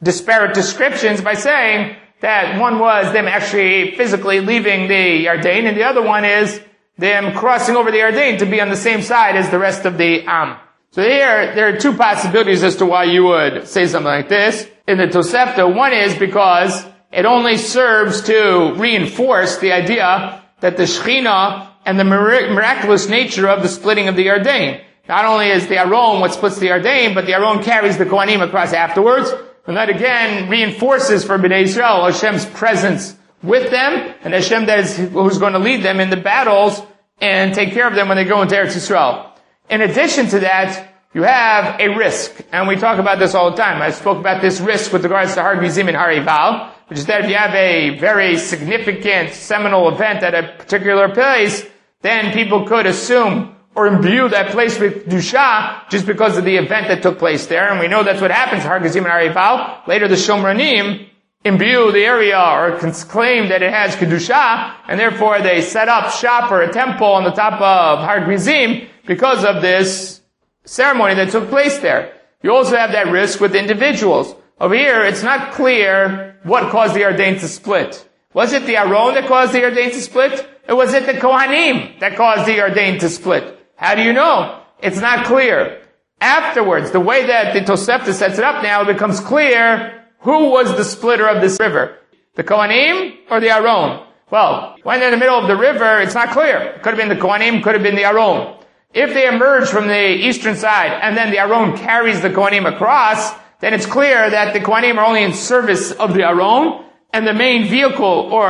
disparate descriptions by saying that one was them actually physically leaving the Yarden, and the other one is them crossing over the Yarden to be on the same side as the rest of the Am. So here, there are two possibilities as to why you would say something like this. In the Tosefta, one is because it only serves to reinforce the idea that the Shekhinah and the miraculous nature of the splitting of the Yarden. Not only is the Aron what splits the Yarden, but the Aron carries the Kohanim across afterwards. And that again reinforces for Bnei Yisrael Hashem's presence with them, and Hashem that is who's going to lead them in the battles and take care of them when they go into Eretz Yisrael. In addition to that, you have a risk, and we talk about this all the time. I spoke about this risk with regards to Har Grizim and Har Eival, which is that if you have a very significant seminal event at a particular place, then people could assume or imbue that place with Kedusha just because of the event that took place there. And we know that's what happens to Har Grizim and Har Eival. Later the Shomranim imbue the area or claim that it has Kedusha, and therefore they set up shop or a temple on the top of Har Grizim because of this ceremony that took place there. You also have that risk with individuals. Over here, it's not clear what caused the Yarden to split. Was it the Aron that caused the Yarden to split? Or was it the Kohanim that caused the Yarden to split? How do you know? It's not clear. Afterwards, the way that the Tosefta sets it up now, it becomes clear who was the splitter of this river. The Kohanim or the Aron? Well, when they're in the middle of the river, it's not clear. It could have been the Kohanim, could have been the Aron. If they emerge from the eastern side and then the Aron carries the Kohanim across, then it's clear that the Kohanim are only in service of the Aron, and the main vehicle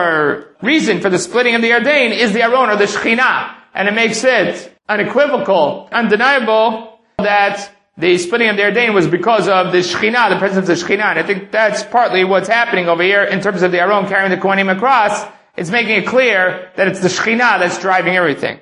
or reason for the splitting of the Yarden is the Aron or the Shekhinah. And it makes it unequivocal, undeniable that the splitting of the Yarden was because of the Shekhinah, the presence of the Shekhinah. And I think that's partly what's happening over here in terms of the Aron carrying the Kohanim across. It's making it clear that it's the Shekhinah that's driving everything.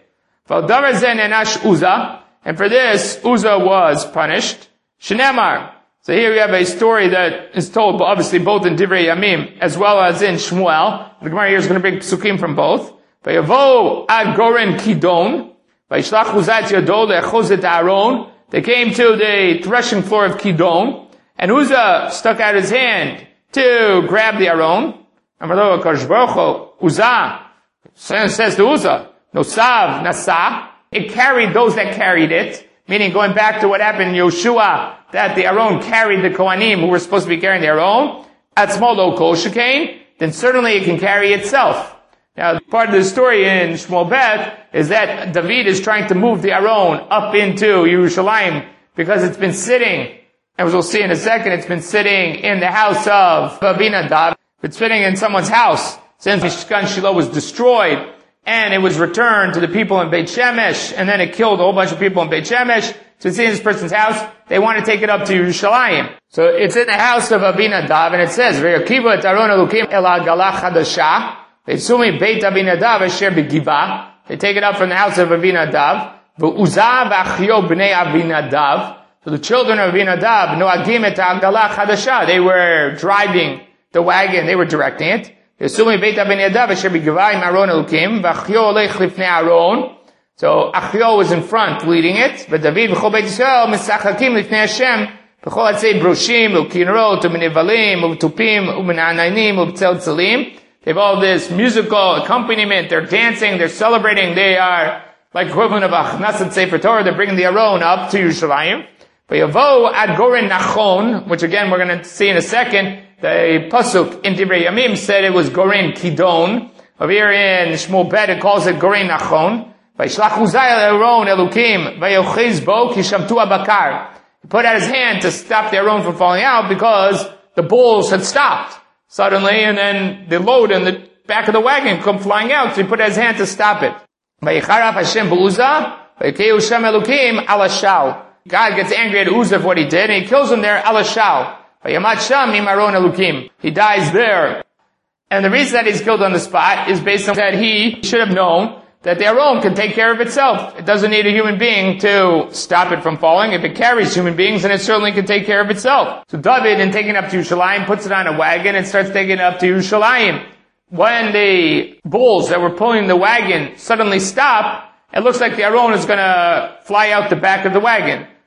And for this, Uzzah was punished. Shneimar. So here we have a story that is told, obviously, both in Divrei Yamim as well as in Shmuel. The Gemara here is going to bring psukim from both. Vayavo ad Goren Kidon. Vayishlach Uzzah et yado le'echos et Aaron. They came to the threshing floor of Kidon, and Uzzah stuck out his hand to grab the Aaron. Amar Kadosh Baruch Hu, Uzzah says to Uzzah, Nosav Nasa. It carried those that carried it, meaning going back to what happened in Yoshua, that the Aaron carried the Kohanim who were supposed to be carrying the Aaron. At small lo kol shekain, then certainly it can carry itself. Now, part of the story in Shmuel Bet is that David is trying to move the Aaron up into Yerushalayim because it's been sitting, as we'll see in a second, it's been sitting in the house of Abinadab. It's sitting in someone's house since Mishkan Shiloh was destroyed, and it was returned to the people in Beit Shemesh, and then it killed a whole bunch of people in Beit Shemesh. So it's in this person's house. They want to take it up to Yerushalayim. So it's in the house of Abinadab, and it says, V'yakivu et Aron Elokim el ha'galah chadasha. V'yitsumi Beit Abinadab asher b'giva. They take it up from the house of Abinadab. V'Uzzah v'achyo b'nei Abinadab. So the children of Abinadab, noagim et ha'galah chadasha. They were driving the wagon. They were directing it. V'yitsumi Beit Abinadab asher b'giva im Aron Elokim. V'achyo olech lifnei Aron. So Achio was in front leading it, but David v'chol Beit Yisrael misachakim lifnei Hashem v'chol atzei broshim u'kinrot u'minivalim u'tupim u'minanainim u'b'tzeltzelim. They have all this musical accompaniment. They're dancing. They're celebrating. They are like equivalent of Achnasat Sefer Torah. They're bringing the Aron up to Yerushalayim. V'yavo ad Goren Nachon, which again we're going to see in a second. The pasuk in Divrei Yamim said it was Goren Kidon. Over here in Shmuel Bet it calls it Goren Nachon. Vayishlach Uzzah el Aron Elokim vayochiz bo ki shamtu abakar. He put out his hand to stop the Aron from falling out because the bulls had stopped suddenly, and then the load in the back of the wagon come flying out. So he put out his hand to stop it. Vayicharaf Hashem b'Uzzah vayikeu Shem Elokim ala shau. God gets angry at Uzzah for what he did, and he kills him there ala shau. Vayamat sham im Aron Elokim. He dies there, and the reason that he's killed on the spot is based on that he should have known that the Aron can take care of itself. It doesn't need a human being to stop it from falling. If it carries human beings, then it certainly can take care of itself. So David, in taking it up to Yerushalayim, puts it on a wagon and starts taking it up to Yerushalayim. When the bulls that were pulling the wagon suddenly stop, it looks like the Aron is going to fly out the back of the wagon.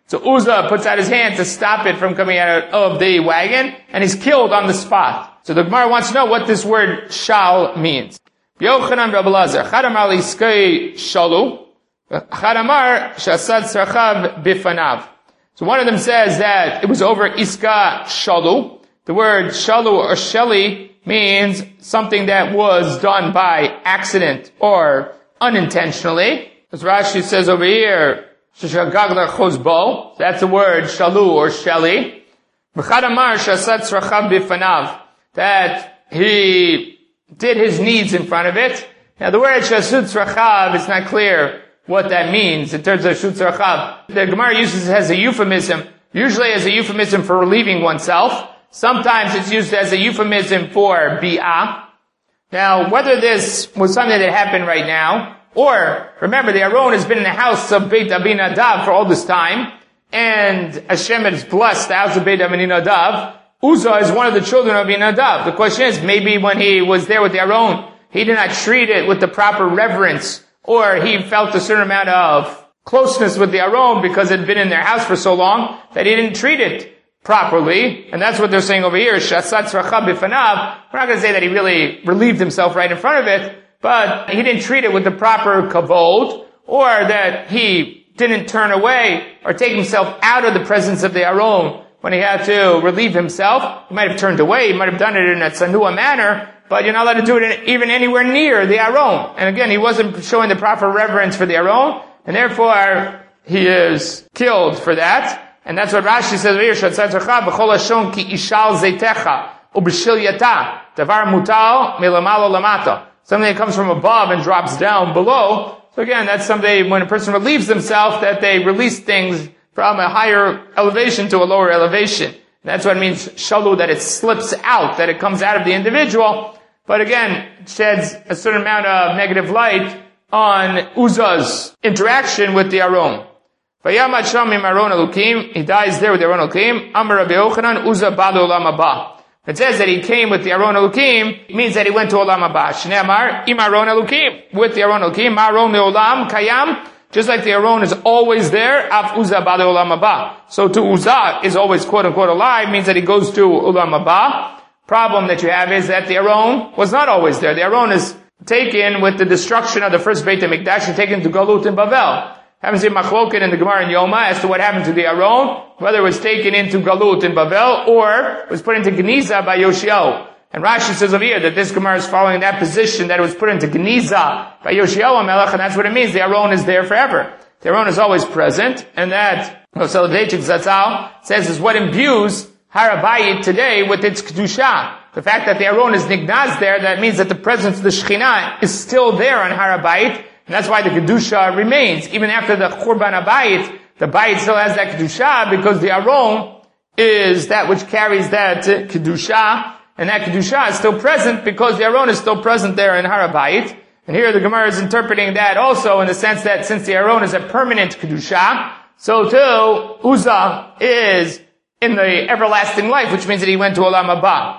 So Uzzah puts out his hand to stop it from coming out of the wagon, and he's killed on the spot. So the Gemara wants to know what this word shal means. Yochanan Rabbi Elazar, Chadamar liskei shalu, Chadamar shasad tzrachav bifanav. So one of them says that it was over iska shalu. The word shalu or sheli means something that was done by accident or unintentionally. As Rashi says over here, sheshagagla chozbo, that's the word shalu or sheli. V'chadamar shasad tzrachav bifanav, that he did his needs in front of it. Now the word shasud tzrachav, it's not clear what that means in terms of shut tzrachav. The Gemara uses it as a euphemism, usually as a euphemism for relieving oneself. Sometimes it's used as a euphemism for bi'ah. Now, whether this was something that happened right now, or, remember, the Aron has been in the house of Beit Abinadav for all this time, and Hashem has blessed the house of Beit Abinadav. Uzzah is one of the children of Abinadav. The question is, maybe when he was there with the Aron, he did not treat it with the proper reverence, or he felt a certain amount of closeness with the Aron because it had been in their house for so long that he didn't treat it properly. And that's what they're saying over here. Shasat tzrachav bifanav. We're not going to say that he really relieved himself right in front of it, but he didn't treat it with the proper kavod, or that he didn't turn away or take himself out of the presence of the Aron when he had to relieve himself. He might have turned away. He might have done it in a tzanua manner, but you're not allowed to do it in, even anywhere near the Aron. And again, he wasn't showing the proper reverence for the Aron, and therefore he is killed for that. And that's what Rashi says over here, Shatzat tzrachav b'chol hashon ki ishal zeitecha u'b'shil yata davar mutal milamalo lamata. Something that comes from above and drops down below. So again, that's something when a person relieves themselves, that they release things from a higher elevation to a lower elevation. That's what it means, shalu, that it slips out, that it comes out of the individual. But again, it sheds a certain amount of negative light on Uzzah's interaction with the Aron. Vayamad sham im Aron Elukim, he dies there with the Aron Elukim. Amar Rabbi Yochanan, Uzzah ba'ad olam haba. It says that he came with the Aron Elukim, it means that he went to Olam Haba. Shnei Amar, im Aron Elukim, with the Aron Elukim, Ma'aron le'olam kayam, just like the Aron is always there, Af Uzzah ba'ad olam haba. So to Uzzah is always quote unquote alive, means that he goes to Olam Haba. Problem that you have is that the Aron was not always there. The Aron is taken with the destruction of the first Beit HaMikdash and taken to Galut in Bavel. Haven't seen machloket in the Gemara in Yoma as to what happened to the Aron, whether it was taken into Galut in Bavel or was put into Geniza by Yoshiyahu. And Rashi says over here that this Gemara is following that position, that it was put into Geniza by Yoshiyahu HaMelech, and that's what it means. The Aron is there forever. The Aron is always present, and that Soloveitchik Zatzal says is what imbues Har HaBayit today with its Kedusha. The fact that the Aron is nignaz there, that means that the presence of the Shekhinah is still there on Har HaBayit, and that's why the Kedusha remains. Even after the Churban HaBayit, the Bayit still has that Kedusha, because the Aron is that which carries that Kedusha, and that Kedusha is still present because the Aron is still present there in Har HaBayit. And here the Gemara is interpreting that also in the sense that since the Aron is a permanent Kedusha, so too, Uzzah is in the everlasting life, which means that he went to Olam Haba.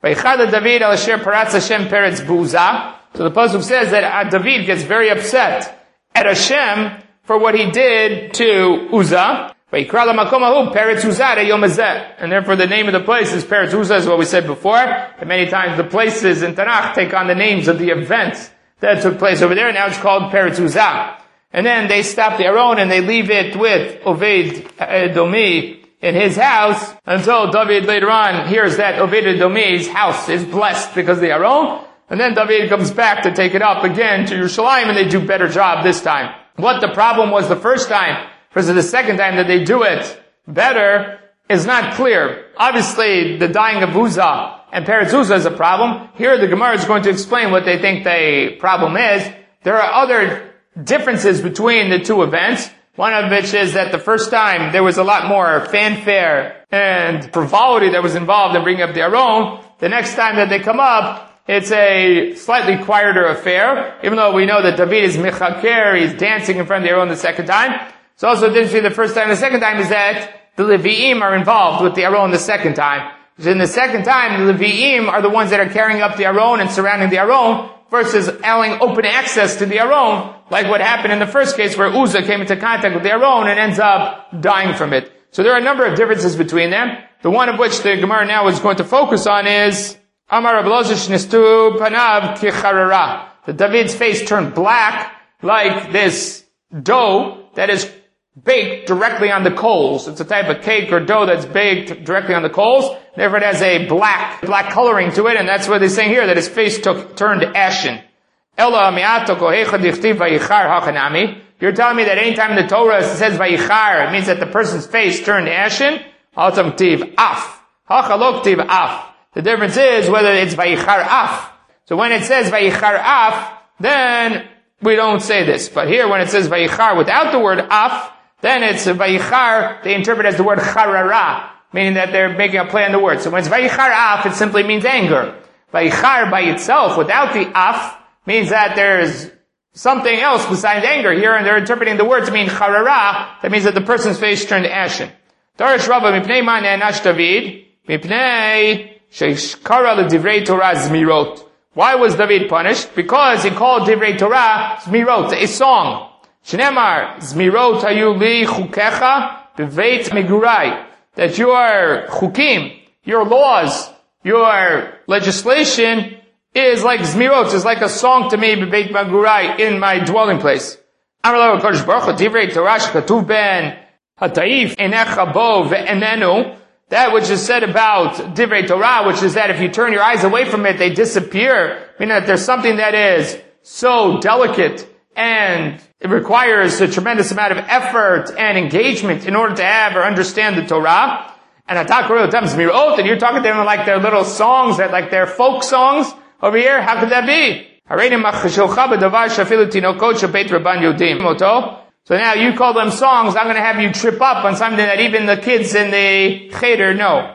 So the pasuk says that David gets very upset at Hashem for what he did to Uzzah. And therefore the name of the place is Peretz Uzzah, is what we said before. And many times the places in Tanakh take on the names of the events that took place over there. Now it's called Peretz Uzzah. And then they stop the Aron and they leave it with Oved Edomi in his house until David later on hears that Oved Edomi's house is blessed because of the Aron. And then David comes back to take it up again to Yerushalayim, and they do a better job this time. What the problem was the first time versus the second time that they do it better is not clear. Obviously, the dying of Uzzah and Peretz Uzzah is a problem. Here the Gemara is going to explain what they think the problem is. There are other differences between the two events. One of which is that the first time there was a lot more fanfare and frivolity that was involved in bringing up the Aron. The next time that they come up, it's a slightly quieter affair, even though we know that David is mechaker, he's dancing in front of the Aron the second time. It's also different between the first time and the second time is that the Levi'im are involved with the Aron the second time. Because in the second time, the Levi'im are the ones that are carrying up the Aron and surrounding the Aron, versus allowing open access to the Aron, like what happened in the first case where Uzzah came into contact with the Aron and ends up dying from it. So there are a number of differences between them. The one of which the Gemara now is going to focus on is Amar Rabbi Elazar shnistu panav kicharara. That David's face turned black like this dough that is baked directly on the coals. It's a type of cake or dough that's baked directly on the coals. Therefore it has a black, black coloring to it, and that's what they're saying here, that his face took, turned ashen. Ella mi'ato kohecha dichtiv vayichar hachanami. You're telling me that anytime in the Torah it says vayichar, it means that the person's face turned ashen? Altam tiv af. Hachalok tiv af. The difference is whether it's vayichar af. So when it says vayichar af, then we don't say this. But here when it says vayichar without the word af, then it's vayichar, they interpret as the word charara, meaning that they're making a play on the word. So when it's vayichar af, it simply means anger. Vayichar by itself, without the af, means that there's something else besides anger here, and they're interpreting the word to mean charara, that means that the person's face turned ashen. Darish Rabba, mipnei ma ne'anash David, mipnei she'kara l'divrei Torah zmirot. Why was David punished? Because he called divrei Torah zmirot, a song. Shneimar, Zmirot hayu li chukecha beveit megurai. That your chukim, your laws, your legislation is like Zmirot, is like a song to me beveit megurai, in my dwelling place. Amar lo HaKadosh Baruch Hu, divrei Torah shekatuv ben hataif enecha bo ve'enenu. That which is said about divrei Torah, which is that if you turn your eyes away from it, they disappear. Meaning that there's something that is so delicate and it requires a tremendous amount of effort and engagement in order to have or understand the Torah. And and you're talking to them like their little songs, that like their folk songs over here. How could that be? So now you call them songs, I'm going to have you trip up on something that even the kids in the cheder know.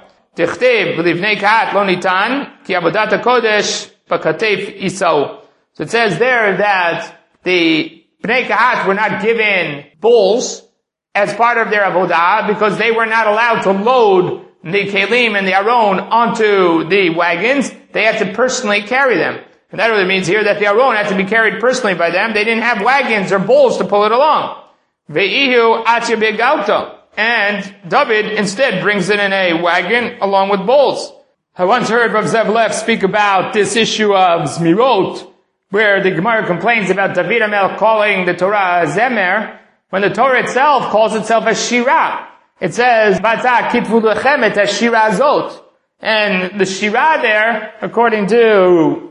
So it says there that the Bnei Kahat were not given bowls as part of their avodah because they were not allowed to load the kelim and the aron onto the wagons. They had to personally carry them. And that really means here that the aron had to be carried personally by them. They didn't have wagons or bowls to pull it along. Ve'ihu atya begauto. And David instead brings it in a wagon along with bowls. I once heard Rav Zev Lev speak about this issue of Zmirot, where the Gemara complains about David HaMelech calling the Torah Zemer, when the Torah itself calls itself a Shirah. It says, Bata kitvu lechem et ha-shirah zot. And the Shirah there, according to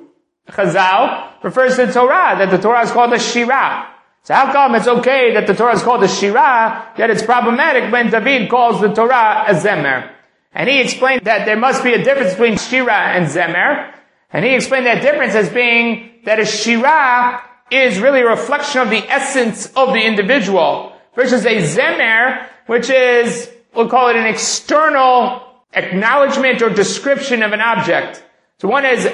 Chazal, refers to the Torah, that the Torah is called a Shirah. So how come it's okay that the Torah is called a Shirah, yet it's problematic when David calls the Torah a Zemer? And he explained that there must be a difference between Shirah and Zemer. And he explained that difference as being that a Shirah is really a reflection of the essence of the individual, versus a Zemer, which is, we'll call it an external acknowledgement or description of an object. So one is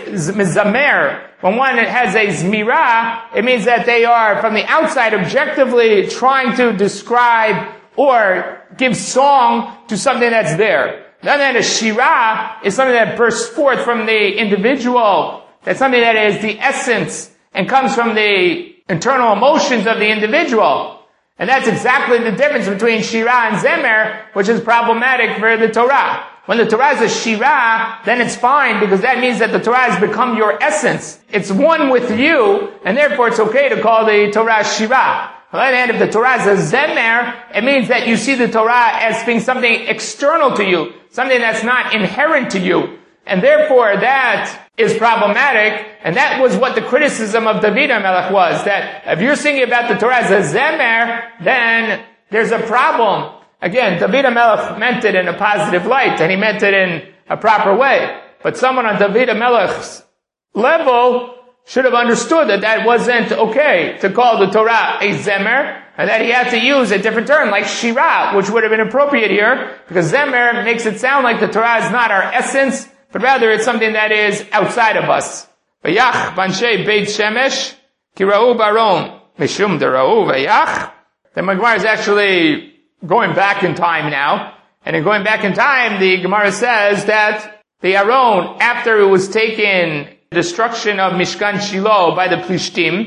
Zamer. When one has a Zmirah, it means that they are, from the outside, objectively trying to describe or give song to something that's there. Then a Shirah is something that bursts forth from the individual. That's something that is the essence and comes from the internal emotions of the individual. And that's exactly the difference between Shirah and Zemer, which is problematic for the Torah. When the Torah is a Shirah, then it's fine, because that means that the Torah has become your essence. It's one with you, and therefore it's okay to call the Torah Shirah. On the other hand, if the Torah is a Zemer, it means that you see the Torah as being something external to you, something that's not inherent to you. And therefore that is problematic, and that was what the criticism of David HaMelech was, that if you're singing about the Torah as a Zemer, then there's a problem. Again, David HaMelech meant it in a positive light, and he meant it in a proper way. But someone on David HaMelech's level should have understood that that wasn't okay to call the Torah a Zemer, and that he had to use a different term, like Shirah, which would have been appropriate here, because Zemer makes it sound like the Torah is not our essence, but rather it's something that is outside of us. Vayach b'anshei Beit Shemesh kira'u baron mishum dera'u vayach. The Gemara is actually going back in time now, and in going back in time, the Gemara says that the Aron, after it was taken, destruction of Mishkan Shiloh by the Plishtim,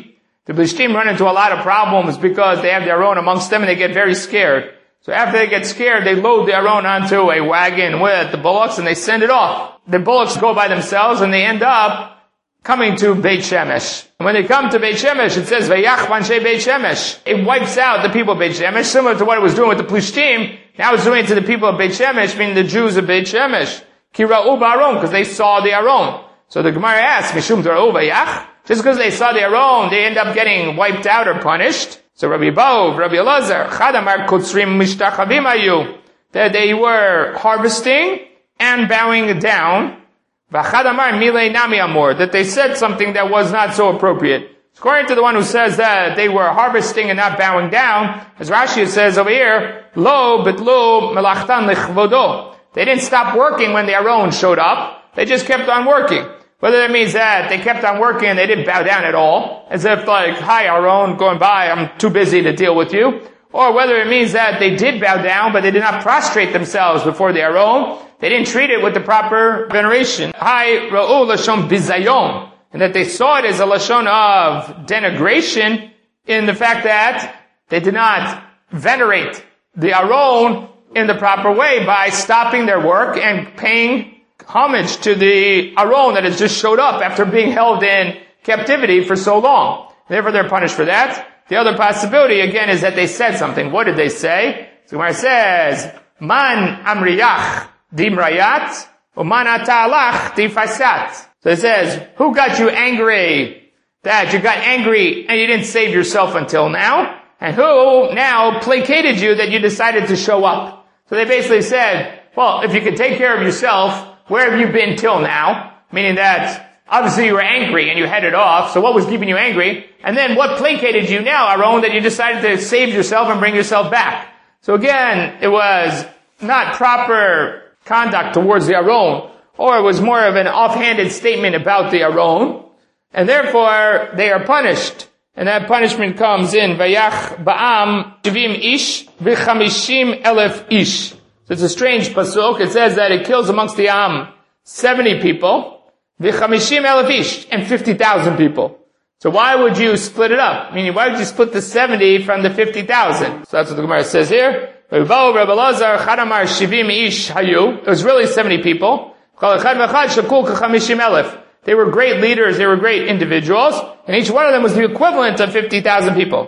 The Plishtim run into a lot of problems because they have the Aron amongst them and they get very scared. So after they get scared, they load the Aron onto a wagon with the bullocks and they send it off. The bullocks go by themselves and they end up coming to Beit Shemesh. And when they come to Beit Shemesh, it says, Vayach Banshei Beit Shemesh. It wipes out the people of Beit Shemesh, similar to what it was doing with the Plishtim. Now it's doing it to the people of Beit Shemesh, meaning the Jews of Beit Shemesh. Kira'u ba'aron, because they saw the Aron. So the Gemara asks, Mishum Tara'u Vayach? Just because they saw the Aron, they end up getting wiped out or punished. So Rabbi Bov, Rabbi Elazar, Chadamar Kotzrim Mishtachavim Ayu, that they were harvesting and bowing down. V'chadamar Milei Nami Amor, that they said something that was not so appropriate. According to the one who says that they were harvesting and not bowing down, as Rashi says over here, Lo betlu melachtan lichvodo. They didn't stop working when the Aron showed up. They just kept on working. Whether that means that they kept on working and they didn't bow down at all, as if like, hi Aron, going by, I'm too busy to deal with you. Or whether it means that they did bow down, but they did not prostrate themselves before the Aron. They didn't treat it with the proper veneration. Hi ra'u lashon bizayon. And that they saw it as a lashon of denigration in the fact that they did not venerate the Aron in the proper way by stopping their work and paying homage to the Aron that has just showed up after being held in captivity for so long. Therefore they're punished for that. The other possibility again is that they said something. What did they say? So Gemara says, Man amriyach dimrayat, uman ata'alach difasat. So it says, who got you angry that you got angry and you didn't save yourself until now? And who now placated you that you decided to show up? So they basically said, well, if you could take care of yourself, where have you been till now? Meaning that, obviously you were angry and you headed off, so what was keeping you angry? And then what placated you now, Aron, that you decided to save yourself and bring yourself back? So again, it was not proper conduct towards the Aron, or it was more of an offhanded statement about the Aron, and therefore they are punished. And that punishment comes in, Vayach ba'am shivim ish v'chamishim elef ish. So it's a strange pasuk. It says that it kills amongst the Am seventy people, v'chamishim elef ish, and fifty thousand people. So why would you split it up? Meaning, why would you split the seventy from the fifty thousand? So that's what the Gemara says here. It was really seventy people. They were great leaders, they were great individuals, and each one of them was the equivalent of fifty thousand people.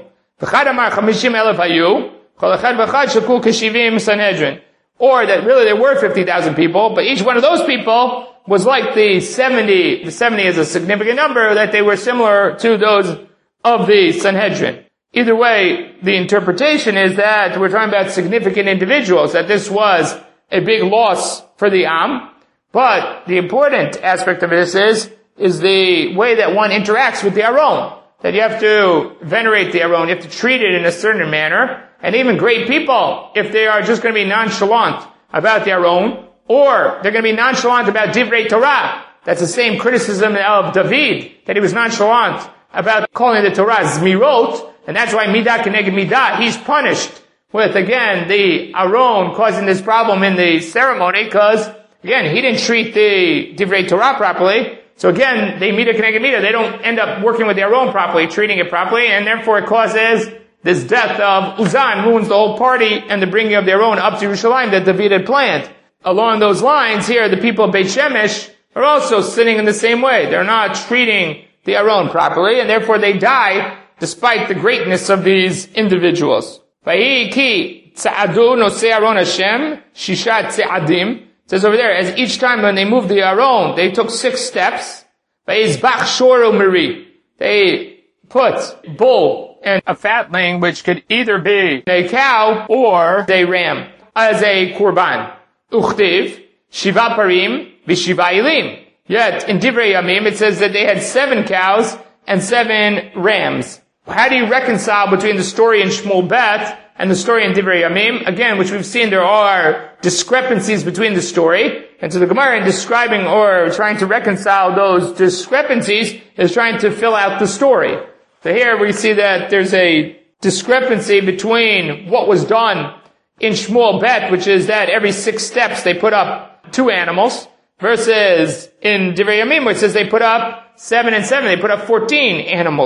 Or that really there were fifty thousand people, but each one of those people was like the seventy, the seventy is a significant number, that they were similar to those of the Sanhedrin. Either way, the interpretation is that we're talking about significant individuals, that this was a big loss for the Am, but the important aspect of this is, is the way that one interacts with the Aron. That you have to venerate the Aron, you have to treat it in a certain manner, and even great people, if they are just going to be nonchalant about the Aron, or they're going to be nonchalant about Divrei Torah, that's the same criticism of David, that he was nonchalant about calling the Torah Zmirot, and that's why Midah Keneged Midah, he's punished with, again, the Aron causing this problem in the ceremony, because, again, he didn't treat the Divrei Torah properly. So again, they Midah Keneged Midah, they don't end up working with the Aron properly, treating it properly, and therefore it causes this death of Uzzah, ruins the whole party and the bringing of the Aron up to Yerushalayim that David had planned. Along those lines here, the people of Beit Shemesh are also sinning in the same way. They're not treating the Aron properly, and therefore they die despite the greatness of these individuals. Vahi ki tza'adu nosei Aron Hashem, shisha tza'adim. It says over there, as each time when they moved the Aron, they took six steps. Vayizbach shoru miri. They put bull and a fatling, which could either be a cow or a ram, as a korban. Uchtiv, shiva parim, v'shiva ilim. Yet, in Divrei Yamim, it says that they had seven cows and seven rams. How do you reconcile between the story in Shmuel Bet and the story in Divrei Yamim? Again, which we've seen, there are discrepancies between the story. And so the Gemara, in describing or trying to reconcile those discrepancies, is trying to fill out the story. So here we see that there's a discrepancy between what was done in Shmuel Bet, which is that every six steps they put up two animals, versus in Divrei Yamim, which says they put up seven and seven, they put up fourteen animals.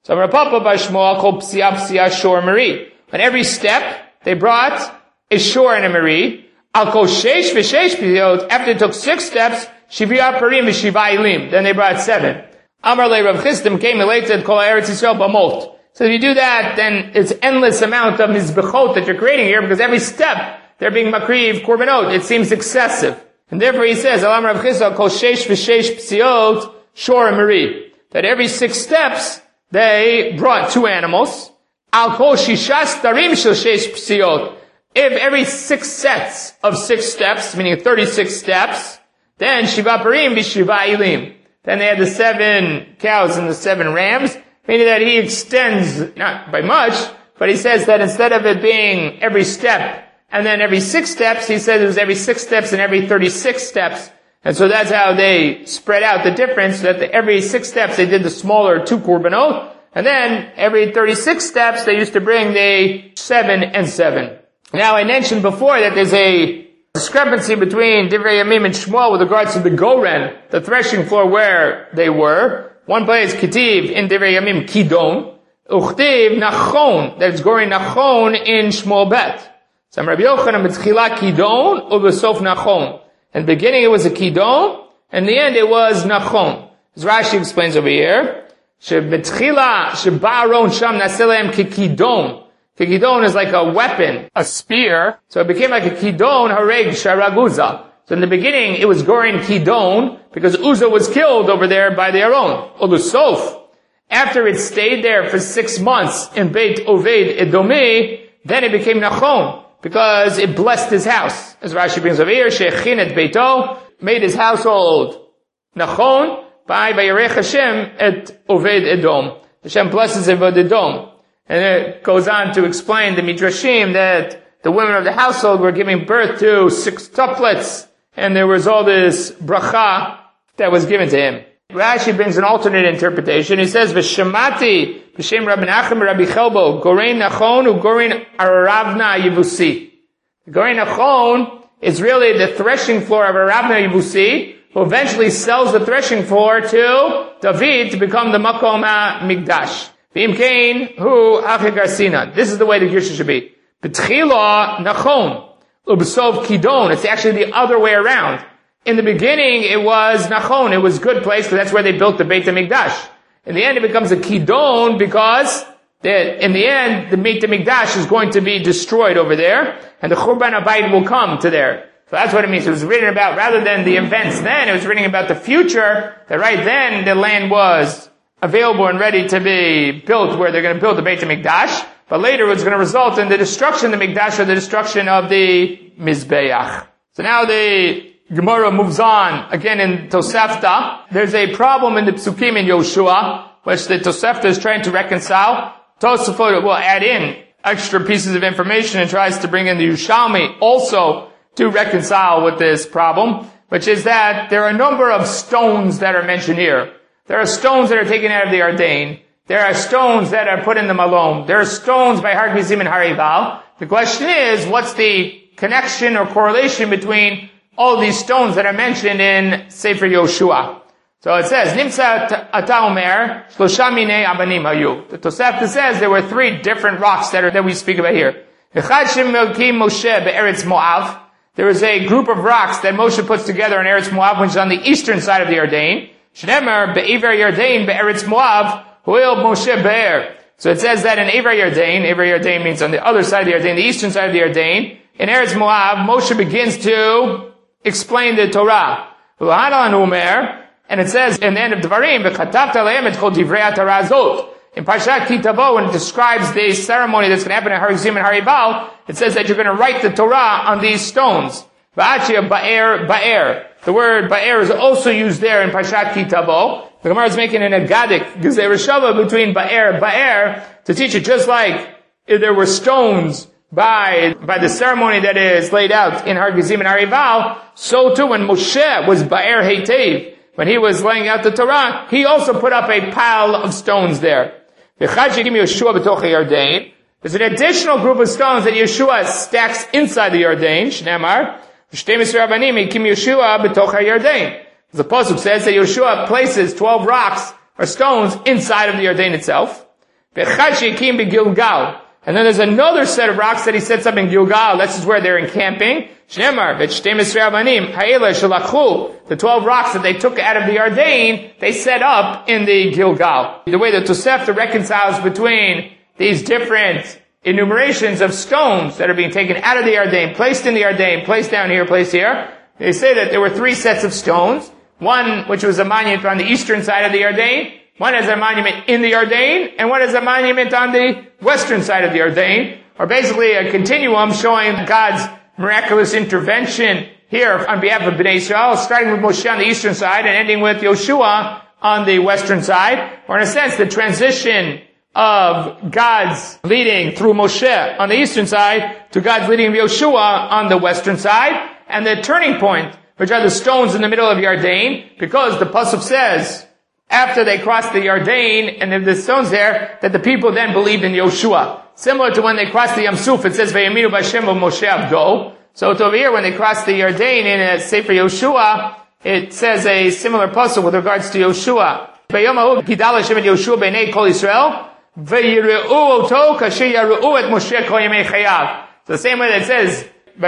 So Amar Papa bar Shmuel kol psiya psiya shor mari. On every step, they brought a shor and a mari. Al kol sheish v'sheish psiyot. After they took six steps, shivya parim v'shiva ilim. Then they brought seven. Amar le Rav Chisdim came related kol Eretz Yisrael b'mot. So if you do that, then it's endless amount of mizbechot that you're creating here, because every step they're being makriv korbanot. It seems excessive. And therefore he says, Alam Rav Chisda kol sheish v'sheish psiot shor mari. That every six steps, they brought two animals. Al kol shishas tarim shel sheish psiot. If every six sets of six steps, meaning thirty-six steps, then shiva parim v'shiva ilim. Then they had the seven cows and the seven rams, meaning that he extends, not by much, but he says that instead of it being every step, and then every six steps, he says it was every six steps and every thirty-six steps. And so that's how they spread out the difference, that the, every six steps they did the smaller two korbanot, and then every thirty-six steps they used to bring the seven and seven. Now I mentioned before that there's a discrepancy between Divrei Yamim and Shmuel with regards to the Goren, the threshing floor where they were. One place, Ketiv, in Divrei Yamim, Kidon. Uchtiv, Nachon, that's Goren Nachon in Shmuel Bet. So Rabbi Yochanan, B'tchila Kidon, Ubesof Nachon. In the beginning it was a Kidon, and in the end it was Nachon. As Rashi explains over here, Sheb'tchila, Sheba'aron Sham Naselem Kikidon. Kikidon is like a weapon, a spear. So it became like a Kidon Hareg Sharaguza. So in the beginning, it was Goren Kidon, because Uzzah was killed over there by the Aron. Ulusof. After it stayed there for six months in Beit Oved Edomi, then it became Nachon, because it blessed his house. As Rashi brings over here, Shechin et Beito, made his household Nachon, by Vayarech Hashem et Oved Edom. Hashem blesses Oved Edom. And it goes on to explain the Midrashim that the women of the household were giving birth to six tuplets, and there was all this bracha that was given to him. Rashi brings an alternate interpretation. He says, V'shemati, B'shem Rabbi Nachum Rabbi Chelbo, Gorein Nachon u Gorein Aravna Yevusi. Gorein Nachon is really the threshing floor of Aravna Yevusi, who eventually sells the threshing floor to David to become the Makom HaMikdash. V'im Kain hu Achi Garsina. This is the way the Girsha should be. B'tchila Nachon. Ubsov Kidon. It's actually the other way around. In the beginning, it was Nachon. It was a good place, because that's where they built the Beit HaMikdash. In the end, it becomes a Kidon, because that in the end, the Beit HaMikdash is going to be destroyed over there, and the Churban Abayit will come to there. So that's what it means. It was written about, rather than the events then, it was written about the future, that right then, the land was available and ready to be built, where they're going to build the Beit HaMikdash. But later it was going to result in the destruction of the Mikdash, or the destruction of the Mizbeach. So now the Gemara moves on, again in Tosefta. There's a problem in the Psukim in Yoshua, which the Tosefta is trying to reconcile. Tosefta will add in extra pieces of information and tries to bring in the Yerushalmi also to reconcile with this problem, which is that there are a number of stones that are mentioned here. There are stones that are taken out of the Ardain. There are stones that are put in the Malom. There are stones by Har Gizim and Harival. The question is, what's the connection or correlation between all these stones that are mentioned in Sefer Yoshua? So it says, Nimsa ata omer, shlosha minei abanim hayu. The Tosefta says there were three different rocks that are, that we speak about here. Echad shemelkim Moshe be'eretz Moav. There is a group of rocks that Moshe puts together in Eretz Moav, which is on the eastern side of the Ardain. Shnemer be'ever Yardain be'eretz Moav. Moshe Be'er. So it says that in Ever Yardain, Ever Yardain means on the other side of the Yardain, the eastern side of the Yardain, in Eretz Moav, Moshe begins to explain the Torah. And it says in the end of Devarim, it's called Divrei Torah Zot. In Parshat Ki Tavo, when it describes the ceremony that's going to happen at Har Gizim and Harival, it says that you're going to write the Torah on these stones. Va'achia Ba'er Ba'er. The word Ba'er is also used there in Parshat Ki Tavo. The Gemara is making an agadic Gezei Reshava between Ba'er and Ba'er to teach it, just like if there were stones by by the ceremony that is laid out in Har Gizim and Harival, so too when Moshe was Ba'er Heitev, when he was laying out the Torah, he also put up a pile of stones there. There's an additional group of stones that Yeshua stacks inside the Yardain, Shneimar, the pasuk says that Yeshua places twelve rocks or stones inside of the Yardain itself. V'chad b'Gilgal. And then there's another set of rocks that he sets up in Gilgal. This is where they're encamping. Shnemar, v'shtem esrei avanim, ha'ela shalakhu. The twelve rocks that they took out of the Yarden, they set up in the Gilgal. The way that Tosefta reconciles between these different enumerations of stones that are being taken out of the Yarden, placed in the Yarden, placed down here, placed here. They say that there were three sets of stones. One, which was a monument on the eastern side of the Yarden. One is a monument in the Yarden, and one is a monument on the western side of the Yarden, or basically a continuum showing God's miraculous intervention here on behalf of Bnei Israel, starting with Moshe on the eastern side and ending with Yoshua on the western side, or in a sense, the transition of God's leading through Moshe on the eastern side to God's leading of Yoshua on the western side, and the turning point, which are the stones in the middle of Yarden, because the Pasuk says, after they crossed the Yarden and the stones there, that the people then believed in Yoshua. Similar to when they crossed the Yam Suf, it says, Vayaminu b'Hashem Moshe Abdo. So it's over here, when they crossed the Yarden in a Sefer Yoshua, it says a similar puzzle with regards to Yoshua. Vayom ha'u gidal Hashem et Yoshua b'nei kol Yisrael, v'yire'u oto kasher yare'u et Moshe kol yemei chayav. So the same way that it says,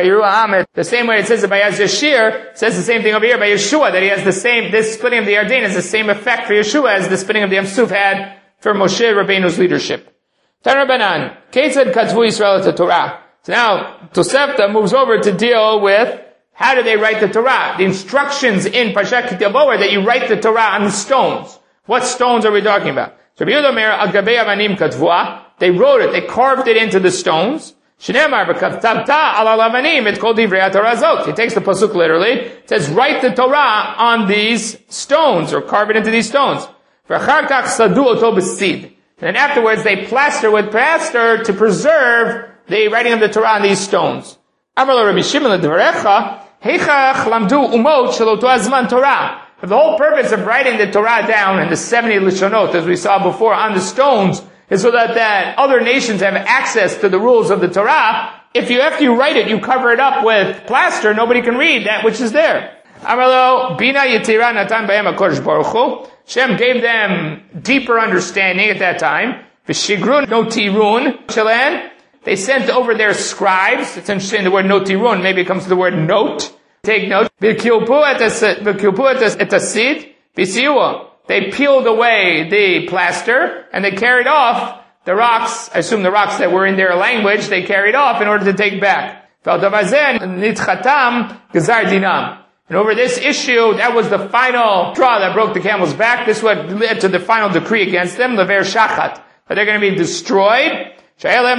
the same way it says that by Yashir, says the same thing over here by Yeshua, that he has the same, this splitting of the Yarden has the same effect for Yeshua as the splitting of the Yam Suf had for Moshe Rabbeinu's leadership. Tan Rabbanan, Ketzad Katzvu Yisrael et Torah. So now, Tosefta moves over to deal with how do they write the Torah? The instructions in Parshat Kitabo are that you write the Torah on the stones. What stones are we talking about? So Rabbi Yehuda Omer, Al Gabei Avanim Katzvua. They wrote it, they carved it into the stones. Shneimar b'kavtavta al avanim et kol divrei Torah zot. He takes the pasuk literally. It says, write the Torah on these stones, or carve it into these stones. V'achar kach sadu oto b'sid. And afterwards they plaster with plaster to preserve the writing of the Torah on these stones. Amar lo Rabbi Shimon l'dvarecha, heichach lamdu umot shel oto hazman Torah. The whole purpose of writing the Torah down in the seventy lishonot, as we saw before, on the stones, is so that, that other nations have access to the rules of the Torah. If you, after you write it, you cover it up with plaster, nobody can read that which is there. Amalo, Bina Yetira Natan Bayam HaKodesh Baruch Hu. Shem gave them deeper understanding at that time. V'shigrun notirun shalan. They sent over their scribes. It's interesting, the word notirun, maybe it comes to the word note. Take note. V'kilpu et asid. V'siyua. They peeled away the plaster, and they carried off the rocks, I assume the rocks that were in their language, they carried off in order to take back. And over this issue, that was the final straw that broke the camel's back. This what led to the final decree against them, lever shachat, that they're going to be destroyed. They had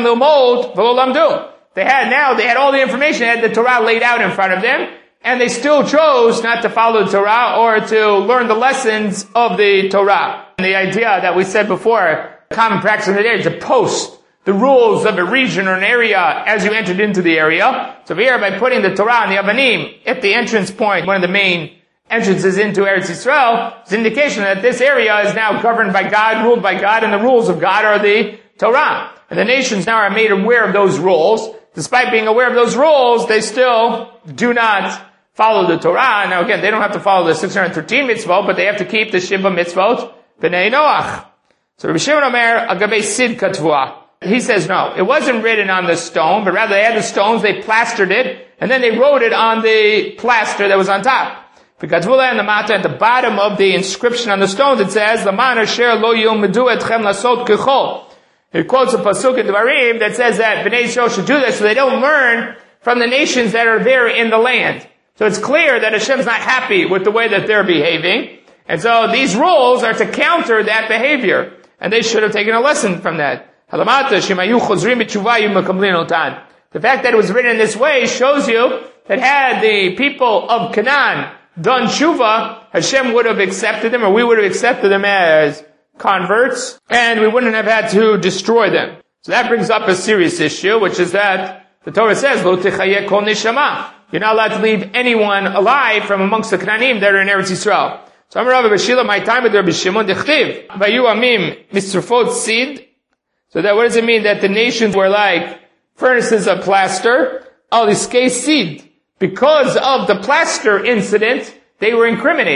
now, they had all the information, they had the Torah laid out in front of them, and they still chose not to follow the Torah or to learn the lessons of the Torah. And the idea that we said before, common practice in the day, is to post the rules of a region or an area as you entered into the area. So here, by putting the Torah and the Avanim at the entrance point, one of the main entrances into Eretz Yisrael, is an indication that this area is now governed by God, ruled by God, and the rules of God are the Torah. And the nations now are made aware of those rules. Despite being aware of those rules, they still do not follow the Torah. Now again, they don't have to follow the six hundred thirteen mitzvot, but they have to keep the Shiva mitzvot, B'nai Noach. So Rabbi Shimon Omer, Agabei Sid Katvua. He says no, it wasn't written on the stone, but rather they had the stones, they plastered it, and then they wrote it on the plaster that was on top. V'katvula and the mata, at the bottom of the inscription on the stones, it says, L'man asher lo yilmedu etchem lasot kechol. It quotes a pasuk in Devarim that says that B'nai Yisrael should do this so they don't learn from the nations that are there in the land. So it's clear that Hashem's not happy with the way that they're behaving. And so these rules are to counter that behavior. And they should have taken a lesson from that. The fact that it was written in this way shows you that had the people of Canaan done tshuva, Hashem would have accepted them, or we would have accepted them as converts, and we wouldn't have had to destroy them. So that brings up a serious issue, which is that the Torah says, Lo techayeh kol neshama. You're not allowed to leave anyone alive from amongst the Canaanim that are in Eretz Yisrael. So Amar Rabbi Bashila, my time with Rabbi Shimon, dechtiv, vayu amim mitzrufot sid. So that, what does it mean? That the nations were like furnaces of plaster, al iskei sid. Because of the plaster incident, they were incriminated.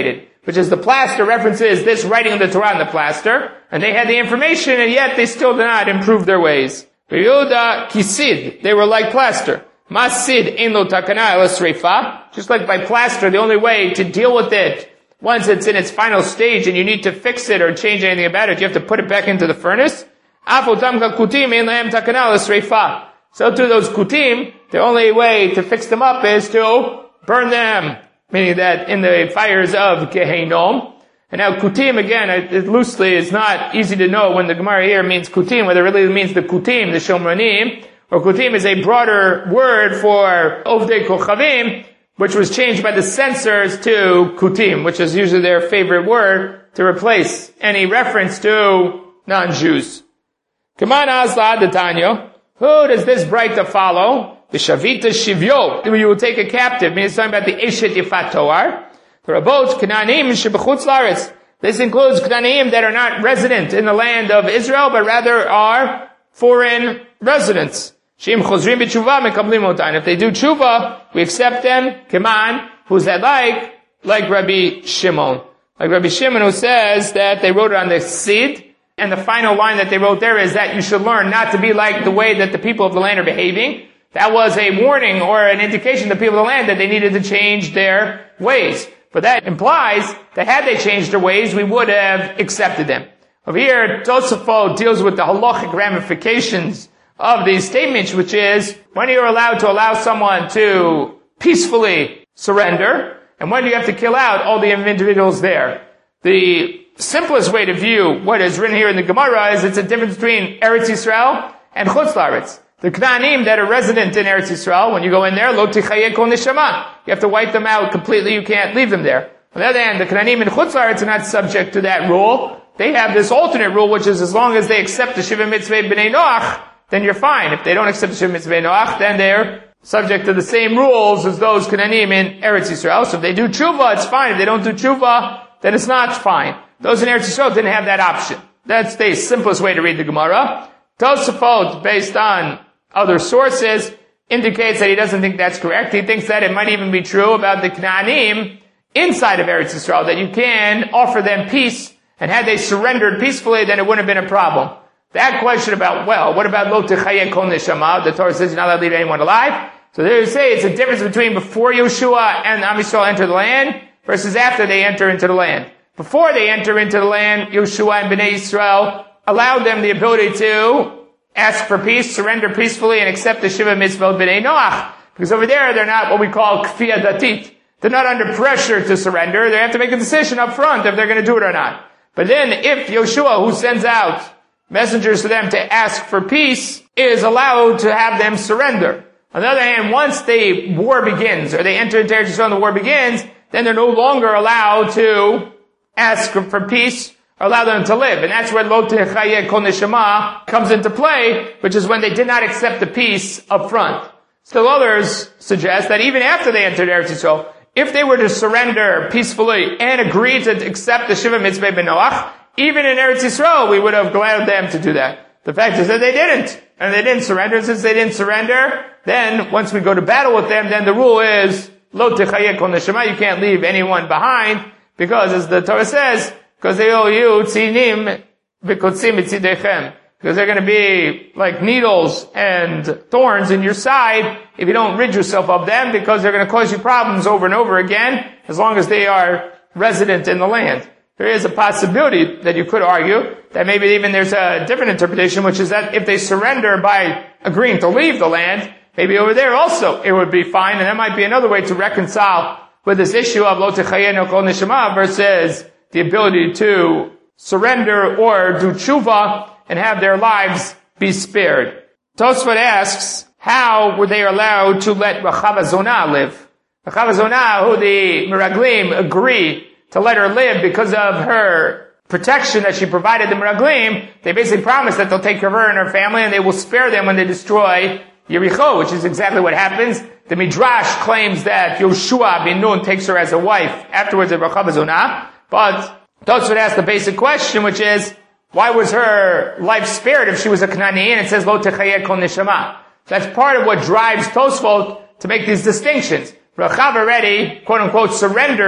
which is the plaster, references this writing of the Torah on the plaster, and they had the information, and yet they still did not improve their ways. Yehuda kisid, they were like plaster. Masid ein lo takana ela sreifa, just like by plaster, the only way to deal with it, once it's in its final stage and you need to fix it or change anything about it, you have to put it back into the furnace. Afotam kutim ein lahem takana ela sreifa. So to those kutim, the only way to fix them up is to burn them, meaning that in the fires of Gehenom. And now kutim, again, it, it loosely is not easy to know when the Gemara here means kutim, whether it really means the kutim, the shomranim, or kutim is a broader word for ovdei kochavim, which was changed by the censors to kutim, which is usually their favorite word to replace any reference to non-Jews. Kaman azla adatanya. Who does this braita follow? The Shavita Shivyo. You will take a captive. I mean, it's talking about the Eshet Yifat Toar. The Rabot, Kananim, Shebechutz Laretz. This includes Kananim that are not resident in the land of Israel, but rather are foreign residents. Shim Chozrim B'Tshuva Mekablim Otan. If they do Tshuva, we accept them. Kaman, who's that like? Like Rabbi Shimon. Like Rabbi Shimon, who says that they wrote it on the Sid. And the final line that they wrote there is that you should learn not to be like the way that the people of the land are behaving. That was a warning or an indication to the people of the land that they needed to change their ways. But that implies that had they changed their ways, we would have accepted them. Over here, Tosafot deals with the halachic ramifications of these statements, which is when you're allowed to allow someone to peacefully surrender, and when you have to kill out all the individuals there. The simplest way to view what is written here in the Gemara is it's a difference between Eretz Yisrael and Chutz Laretz. The Knanim that are resident in Eretz Yisrael, when you go in there, lo tichayeh kol neshama. You have to wipe them out completely. You can't leave them there. On the other hand, the Knanim in Chutz Laretz are not subject to that rule. They have this alternate rule, which is as long as they accept the Shiva Mitzvah B'nai Noach, then you're fine. If they don't accept the Shiva Mitzvah Noach, then they're subject to the same rules as those Knanim in Eretz Yisrael. So if they do tshuva, it's fine. If they don't do tshuva, then it's not fine. Those in Eretz Yisrael didn't have that option. That's the simplest way to read the Gemara. Tosafot, based on other sources, indicates that he doesn't think that's correct. He thinks that it might even be true about the Knaanim inside of Eretz Yisrael, that you can offer them peace, and had they surrendered peacefully, then it wouldn't have been a problem. That question about, well, what about lo techayeh kol neshama? The Torah says you're not allowed to leave anyone alive. So there you say it's a difference between before Yeshua and Am Yisrael enter the land versus after they enter into the land. Before they enter into the land, Yeshua and Bnei Yisrael allowed them the ability to ask for peace, surrender peacefully, and accept the Shiva Mitzvah of Bnei Noach. Because over there, they're not what we call kfiyah datit. They're not under pressure to surrender. They have to make a decision up front if they're going to do it or not. But then, if Yeshua, who sends out messengers to them to ask for peace, is allowed to have them surrender. On the other hand, once the war begins, or they enter into Eretz Yisrael and the war begins, then they're no longer allowed to ask for peace, or allow them to live. And that's where lo techayeh kol neshama comes into play, which is when they did not accept the peace up front. Still others suggest that even after they entered Eretz Yisrael, if they were to surrender peacefully and agree to accept the Shiva Mitzvah B'Noach, even in Eretz Yisrael, we would have allowed them to do that. The fact is that they didn't. And they didn't surrender. Since they didn't surrender, then once we go to battle with them, then the rule is lo techayeh kol neshama. You can't leave anyone behind, because as the Torah says, because they owe you tzinim v'kotzim mitzidechem. Because they're going to be like needles and thorns in your side if you don't rid yourself of them, because they're going to cause you problems over and over again as long as they are resident in the land. There is a possibility that you could argue that maybe even there's a different interpretation, which is that if they surrender by agreeing to leave the land, maybe over there also it would be fine, and that might be another way to reconcile with this issue of lo techayeh kol neshama versus the ability to surrender or do tshuva and have their lives be spared. Tosfot asks, how were they allowed to let Rachava Zonah live? Rachava Zonah, who the Meraglim agree to let her live because of her protection that she provided the Meraglim, they basically promised that they'll take care of her and her family, and they will spare them when they destroy Yericho, which is exactly what happens. The Midrash claims that Yoshua bin Nun takes her as a wife afterwards of Rachava Zonah, but Tosfot asks the basic question, which is, why was her life spared if she was a Knani? And it says, lo techayeh kol neshama. That's part of what drives Tosfot to make these distinctions. Rachav already, quote unquote, surrendered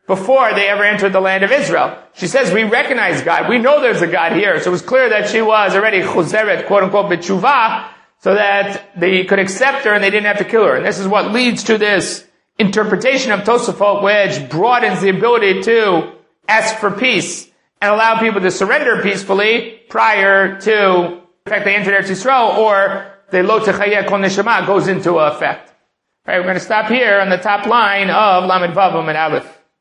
before they ever entered the land of Israel. She says, we recognize God. We know there's a God here. So it was clear that she was already chuzeret, quote unquote, b'tshuva, so that they could accept her and they didn't have to kill her. And this is what leads to this interpretation of Tosafot, which broadens the ability to ask for peace and allow people to surrender peacefully prior to the fact they entered Eretz Yisrael, or the lo techayeh kol neshama goes into effect. All right, we're going to stop here on the top line of Lamed Vav and Aleph.